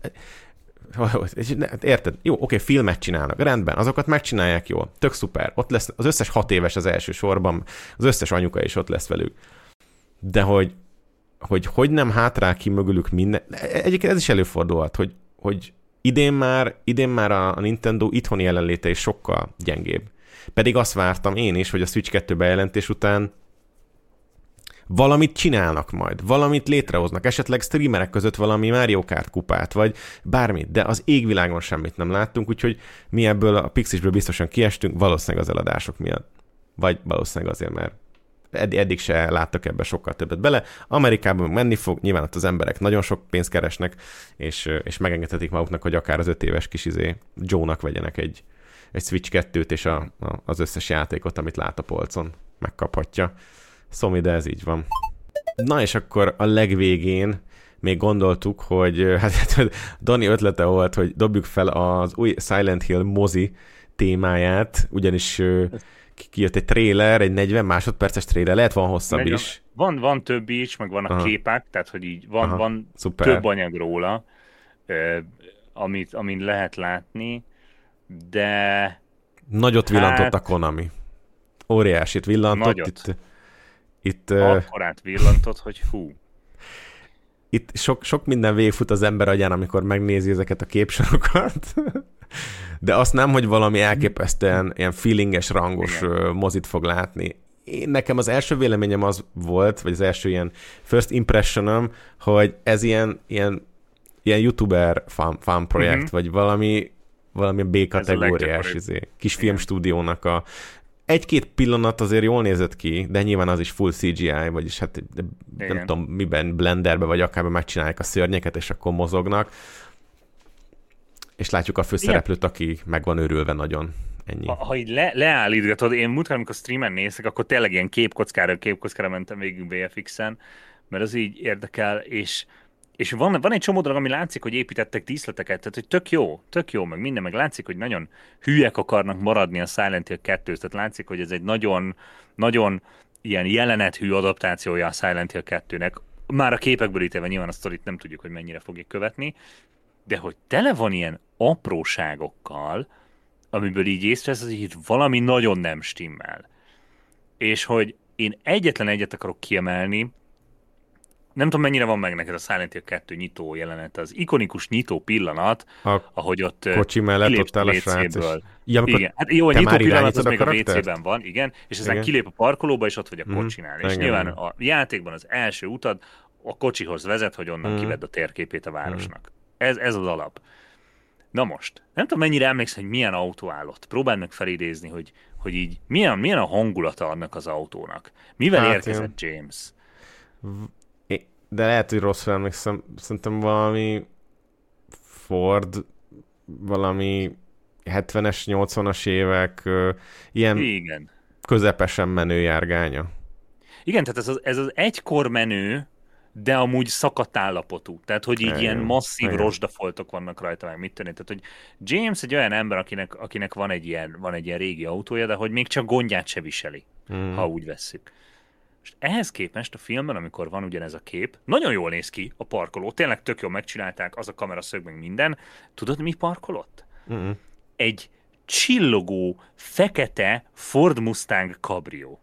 Érted? Jó, oké, filmet csinálnak, rendben, azokat megcsinálják jól, tök szuper, ott lesz az összes hat éves az első sorban, az összes anyuka is ott lesz velük. De hogy hogy, hogy nem hátrál ki mögülük minden... Egyébként ez is előfordulhat, hogy, hogy idén már, idén már a Nintendo itthoni jelenléte is sokkal gyengébb. Pedig azt vártam én is, hogy a Switch kettő bejelentés után valamit csinálnak majd, valamit létrehoznak, esetleg streamerek között valami Mario Kart kupát, vagy bármit, de az égvilágon semmit nem láttunk, úgyhogy mi ebből a Pixisből biztosan kiestünk, valószínűleg az eladások miatt. Vagy valószínűleg azért, mert edd- eddig se láttak ebbe sokkal többet bele. Amerikában menni fog, nyilván ott az emberek nagyon sok pénzt keresnek, és, és megengedhetik maguknak, hogy akár az öt éves kis izé Joe-nak vegyenek egy, egy Switch kettőt, és a, a, az összes játékot, amit lát a polcon, megkaphatja. Szomi, de ez így van. Na és akkor a legvégén még gondoltuk, hogy hát Dani ötlete volt, hogy dobjuk fel az új Silent Hill mozi témáját, ugyanis kijött egy trailer, egy negyven másodperces trailer, lehet van hosszabb negyven is. Van, van több is, meg vannak Aha. képek, tehát hogy így van, Aha, van több anyag róla, amit, amit lehet látni, de... Nagyot villantott hát... a Konami. Óriásit villantott. Nagyot. Itt, itt, Akkorát villantott, hogy hú. Itt sok, sok minden végigfut az ember agyán, amikor megnézi ezeket a képsorokat. De azt nem, hogy valami elképesztően ilyen feelinges, rangos Igen. mozit fog látni. Én, nekem az első véleményem az volt, vagy az első ilyen first impressionom, hogy ez ilyen, ilyen, ilyen youtuber fan, fan projekt, uh-huh. vagy valami, valami B-kategóriás izé, kis filmstúdiónak a egy-két pillanat azért jól nézett ki, de nyilván az is full cé gé í, vagyis hát Igen. nem tudom miben, Blenderbe vagy akárban megcsinálják a szörnyeket, és akkor mozognak. És látjuk a főszereplőt, aki meg van őrülve nagyon. Ennyi. Ha, ha így le, leállítgatod, én múltkor, amikor streamen nézek, akkor tényleg ilyen képkockára, képkockára mentem végig bé ef iksen, mert az így érdekel, és, és van, van egy csomó dolog, ami látszik, hogy építettek díszleteket, tehát hogy tök jó, tök jó, meg minden, meg látszik, hogy nagyon hülyek akarnak maradni a Silent Hill kettőhöz, tehát látszik, hogy ez egy nagyon, nagyon ilyen jelenethű adaptációja a Silent Hill kettőnek. Már a képekből ítélve nyilván a sztorit nem tudjuk, hogy mennyire fogjuk követni, de hogy tele van ilyen apróságokkal, amiből így észrevesz, hogy itt valami nagyon nem stimmel. És hogy én egyetlen egyet akarok kiemelni, nem tudom, mennyire van meg neked a Silent Hill kettő nyitó jelenet, az ikonikus nyitó pillanat, a ahogy ott kocsi mellett ott áll a srác. Ja, igen, hát jó, a nyitó pillanat az még a vé cében van, igen, és aztán igen. kilép a parkolóba, és ott vagy a kocsinál. Mm, és igen. nyilván a játékban az első utad a kocsihoz vezet, hogy onnan mm. kivedd a térképét a városnak. Mm. Ez, ez az alap. Na most, nem tudom, mennyire emlékszel, hogy milyen autó állott. Próbáld meg felidézni, hogy, hogy így milyen, milyen a hangulata annak az autónak. Mivel hát érkezett én... James? De lehet, hogy rosszul emlékszem. Szerintem valami Ford, valami hetvenes, nyolcvanas évek, ilyen Igen. közepesen menő járgánya. Igen, tehát ez az, ez az egykor menő, de amúgy szakadt állapotú. Tehát, hogy így Igen. ilyen masszív Igen. rozsdafoltok vannak rajta, meg mit tenni. Tehát, hogy James egy olyan ember, akinek, akinek van, egy ilyen, van egy ilyen régi autója, de hogy még csak gondját se viseli, mm. ha úgy vesszük. És ehhez képest a filmben, amikor van ugyanez a kép, nagyon jól néz ki a parkoló, tényleg tök jól megcsinálták, az a kameraszög, meg minden. Tudod, mi parkolott? Mm. Egy csillogó, fekete Ford Mustang Cabrio.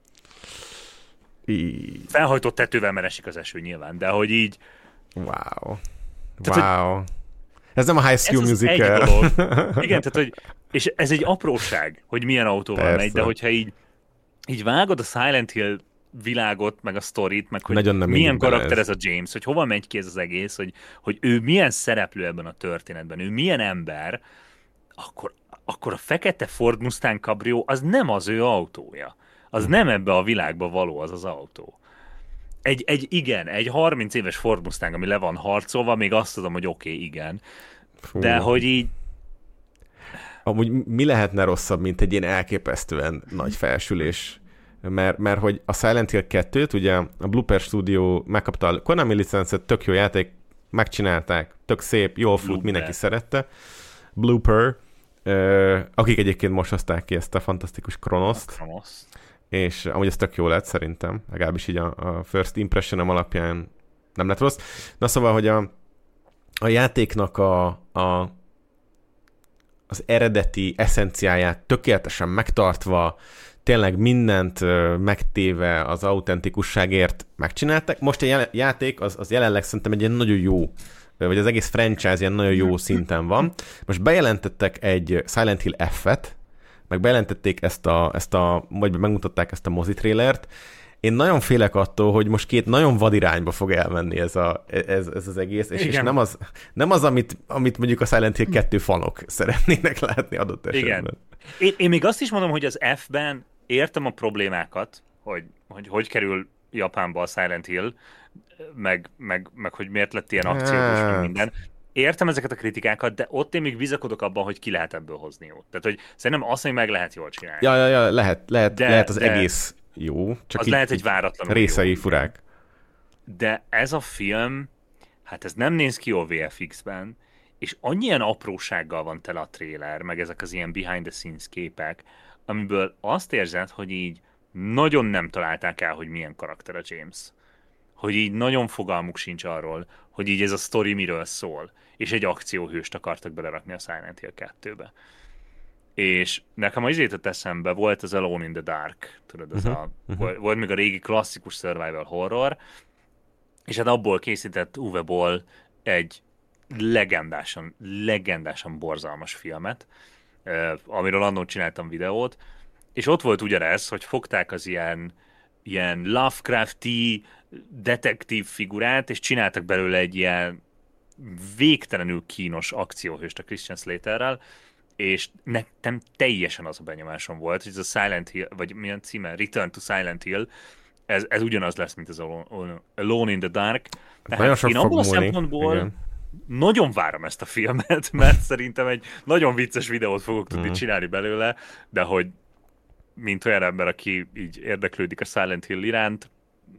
I... Felhajtott tetővel, mert esik az eső nyilván, de hogy így... Wow. Tehát, wow. Ez nem a High School Musical. Igen, tehát hogy... És ez egy apróság, hogy milyen autóval Persze. megy, de hogyha így, így vágod a Silent Hill világot, meg a sztorit, meg hogy milyen karakter ez a James, hogy hova megy ki ez az egész, hogy, hogy ő milyen szereplő ebben a történetben, ő milyen ember, akkor, akkor a fekete Ford Mustang Cabrio az nem az ő autója. Az nem ebbe a világba való az az autó. Egy, egy igen, egy harminc éves Ford Mustang, ami le van harcolva, még azt tudom, hogy oké, okay, igen. Fú. De hogy így... Amúgy mi lehetne rosszabb, mint egy ilyen elképesztően nagy felsülés? Mert, mert hogy a Silent Hill kettőt, ugye a Blooper Studio megkapta a Konami licencet, tök jó játék, megcsinálták, tök szép, jól fut, Blooper. Mindenki szerette. Blooper, akik egyébként most hozták ki ezt a fantasztikus Kronoszt. Kronoszt. És amúgy ez tök jó lett szerintem, legalábbis így a, a first impressionom alapján nem lett rossz. Na szóval, hogy a, a játéknak a, a, az eredeti eszenciáját tökéletesen megtartva, tényleg mindent megtéve az autentikusságért megcsináltak. Most a játék az, az jelenleg szerintem egy ilyen nagyon jó, vagy az egész franchise ilyen nagyon jó szinten van. Most bejelentettek egy Silent Hill F-et, meg bejelentették ezt a, ezt a, vagy megmutatták ezt a mozitrélert. Én nagyon félek attól, hogy most két nagyon vadirányba fog elmenni ez, a, ez, ez az egész, és, és nem az, nem az amit, amit mondjuk a Silent Hill kettő fanok szeretnének látni adott esetben. Igen. Én, én még azt is mondom, hogy az F-ben értem a problémákat, hogy hogy, hogy kerül Japánba a Silent Hill, meg, meg, meg hogy miért lett ilyen akciós, meg minden. Értem ezeket a kritikákat, de ott én még bizakodok abban, hogy ki lehet ebből hozni jót. Tehát, hogy szerintem azt még meg lehet jól csinálni. Ja, ja, ja lehet, lehet, de, lehet az de egész jó, csak az így, lehet egy váratlanul részei jó. furák. De ez a film, hát ez nem néz ki jól vé ef iksz-ben, és annyian aprósággal van tele a trailer, meg ezek az ilyen behind the scenes képek, amiből azt érzed, hogy így nagyon nem találták el, hogy milyen karakter a James. Hogy így nagyon fogalmuk sincs arról, hogy így ez a sztori miről szól, és egy akcióhőst akartak belerakni a Silent Hill kettőbe. És nekem az izét eszembe volt az Alone in the Dark, tudod, az uh-huh, a, uh-huh. volt még a régi klasszikus survival horror, és hát abból készített Uwe Boll egy legendásan, legendásan borzalmas filmet, amiről annól csináltam videót, és ott volt ugyanez, hogy fogták az ilyen, ilyen Lovecrafti detektív figurát, és csináltak belőle egy ilyen végtelenül kínos akcióhőst a Christian Slaterrel, és nekem teljesen az a benyomásom volt, hogy ez a Silent Hill, vagy milyen címe? Return to Silent Hill, ez, ez ugyanaz lesz, mint az Alone, Alone in the Dark. Tehát én abban a szempontból igen. nagyon várom ezt a filmet, mert szerintem egy nagyon vicces videót fogok tudni mm. csinálni belőle, de hogy mint olyan ember, aki így érdeklődik a Silent Hill iránt,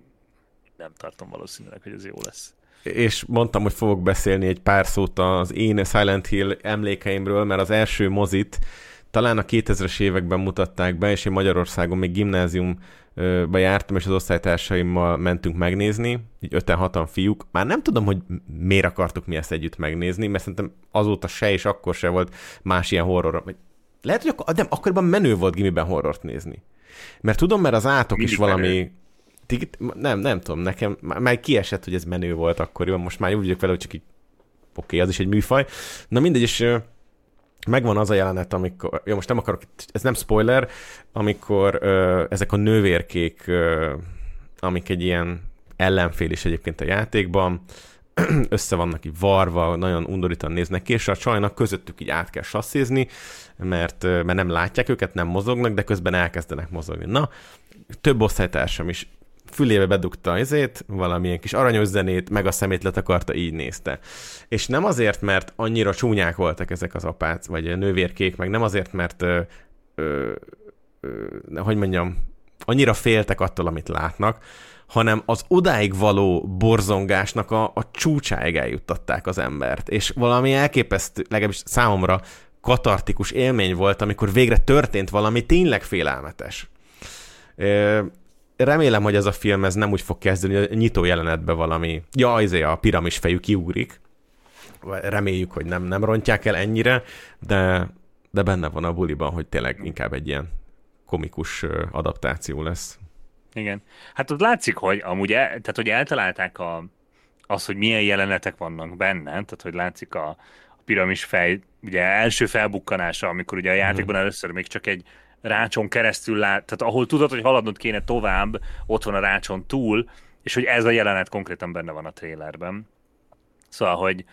nem tartom valószínűleg, hogy ez jó lesz. És mondtam, hogy fogok beszélni egy pár szót az én Silent Hill emlékeimről, mert az első mozit talán a kétezres években mutatták be, és én Magyarországon még gimnáziumba jártam, és az osztálytársaimmal mentünk megnézni, így öten-hatan fiúk. Már nem tudom, hogy miért akartuk mi ezt együtt megnézni, mert szerintem azóta se és akkor se volt más ilyen horror. Lehet, hogy akkor, nem, akkoriban menő volt gimiben horrort nézni. Mert tudom, mert az átok Mindig is valami... Menő. Nem, nem tudom, nekem már kiesett, hogy ez menő volt akkoriban, most már úgy vagyok vele, hogy csak így oké, okay, az is egy műfaj. Na mindegy, és megvan az a jelenet, amikor, jó, most nem akarok, ez nem spoiler, amikor ö, ezek a nővérkék, ö, amik egy ilyen ellenfél is egyébként a játékban, össze vannak így varva, nagyon undorítan néznek ki, és a csajnak közöttük így át kell sasszézni, mert, mert nem látják őket, nem mozognak, de közben elkezdenek mozogni. Na, több osztálytársam is fülébe bedugta izét, valamilyen kis aranyos zenét, meg a szemét letakarta, így nézte. És nem azért, mert annyira csúnyák voltak ezek az apác, vagy nővérkék, meg nem azért, mert ö, ö, ö, hogy mondjam, annyira féltek attól, amit látnak, hanem az odáig való borzongásnak a, a csúcsáig eljuttatták az embert. És valami elképesztő, legalábbis számomra katartikus élmény volt, amikor végre történt valami tényleg félelmetes. Ö, Remélem, hogy ez a film ez nem úgy fog kezdeni, hogy a nyitó jelenetben valami, ja, azért a piramis fejű kiugrik. Reméljük, hogy nem, nem rontják el ennyire, de, de benne van a buliban, hogy tényleg inkább egy ilyen komikus adaptáció lesz. Igen. Hát ott látszik, hogy amúgy el, tehát, hogy eltalálták a, az, hogy milyen jelenetek vannak benne, tehát hogy látszik a, a piramis fej, ugye első felbukkanása, amikor ugye a játékban hmm. először még csak egy rácson keresztül lát, tehát ahol tudod, hogy haladnod kéne tovább, ott van a rácson túl, és hogy ez a jelenet konkrétan benne van a trailerben. Szóval, hogy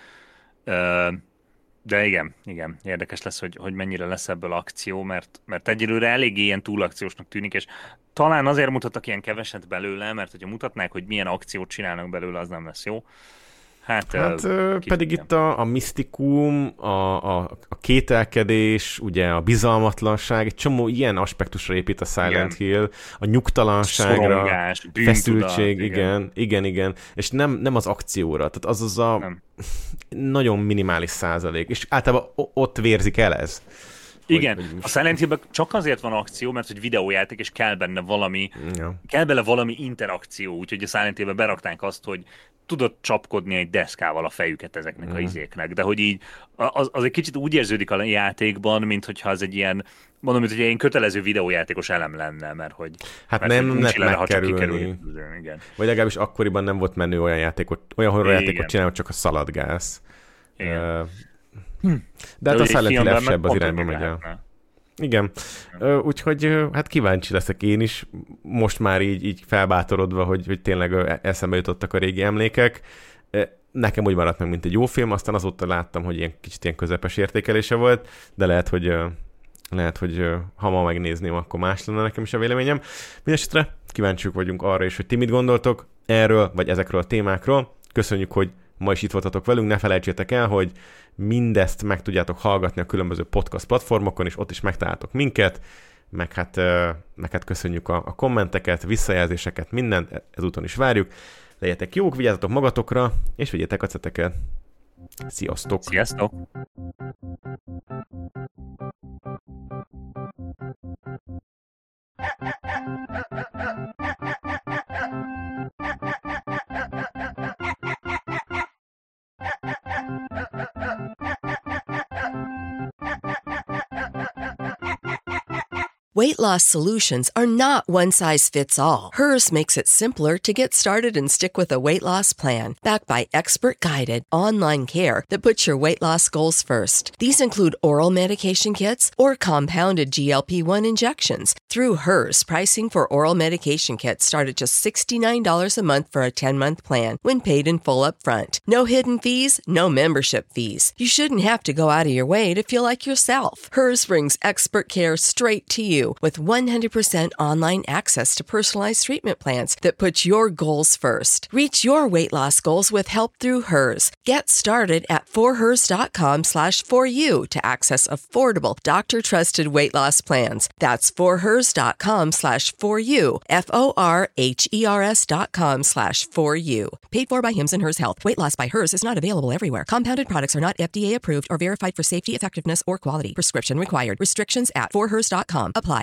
de igen, igen, érdekes lesz, hogy, hogy mennyire lesz ebből akció, mert, mert egyelőre eléggé ilyen túlakciósnak tűnik, és talán azért mutattak ilyen keveset belőle, mert hogyha mutatnák, hogy milyen akciót csinálnak belőle, az nem lesz jó. Hát, hát uh, pedig itt a, a misztikum, a, a, a kételkedés, ugye a bizalmatlanság, egy csomó ilyen aspektusra épít a Silent igen. Hill, a nyugtalanságra, szorongás, feszültség, igen. igen, igen, igen, és nem, nem az akcióra, tehát az az a nem. nagyon minimális százalék, és általában ott vérzik el ez. Igen, hogy, hogy a Silent Hillben csak azért van akció, mert hogy videójáték, és kell benne valami, ja. kell bele valami interakció, úgyhogy a Silent Hillben berakták azt, hogy tudod csapkodni egy deszkával a fejüket ezeknek mm. a izéknek, de hogy így az, az egy kicsit úgy érződik a játékban, mint hogyha az egy ilyen, mondom, mint hogy egy kötelező videójátékos elem lenne, mert hogy hát mert nem lehet megkerülni. Igen. Vagy legalábbis akkoriban nem volt menő olyan játékot, olyan horrorjátékot csinálni, csak a szaladgálsz. Uh, hm. De hát a Silent Hill F-sebb az irányba megy el. Igen, uh, úgyhogy hát kíváncsi leszek én is, most már így, így felbátorodva, hogy, hogy tényleg eszembe jutottak a régi emlékek. Nekem úgy maradt meg, mint egy jó film, aztán azóta láttam, hogy ilyen kicsit ilyen közepes értékelése volt, de lehet, hogy, lehet, hogy ha ma megnézném, akkor más lenne nekem is a véleményem. Mindenesetre kíváncsiak vagyunk arra is, hogy ti mit gondoltok erről, vagy ezekről a témákról. Köszönjük, hogy ma is itt voltatok velünk, ne felejtsétek el, hogy mindezt meg tudjátok hallgatni a különböző podcast platformokon, és ott is megtaláltok minket, meg hát, meg hát köszönjük a, a kommenteket, visszajelzéseket, mindent, ezúton is várjuk. Legyetek jók, vigyázzatok magatokra, és vigyétek a ceteket. Sziasztok! Sziasztok! Weight loss solutions are not one size fits all. Hers makes it simpler to get started and stick with a weight loss plan, backed by expert-guided online care that puts your weight loss goals first. These include oral medication kits or compounded G L P one injections. Through Hers, pricing for oral medication kits start at just sixty-nine dollars a month for a ten-month plan when paid in full upfront. No hidden fees, no membership fees. You shouldn't have to go out of your way to feel like yourself. Hers brings expert care straight to you with one hundred percent online access to personalized treatment plans that put your goals first. Reach your weight loss goals with help through Hers. Get started at forhers.com slash for you to access affordable, doctor-trusted weight loss plans. That's forhers.com slash for you, F-O-R-H-E-R-S dot com slash for you. Paid for by Hims and Hers Health. Weight loss by Hers is not available everywhere. Compounded products are not F D A approved or verified for safety, effectiveness, or quality. Prescription required. Restrictions at forhers dot com apply.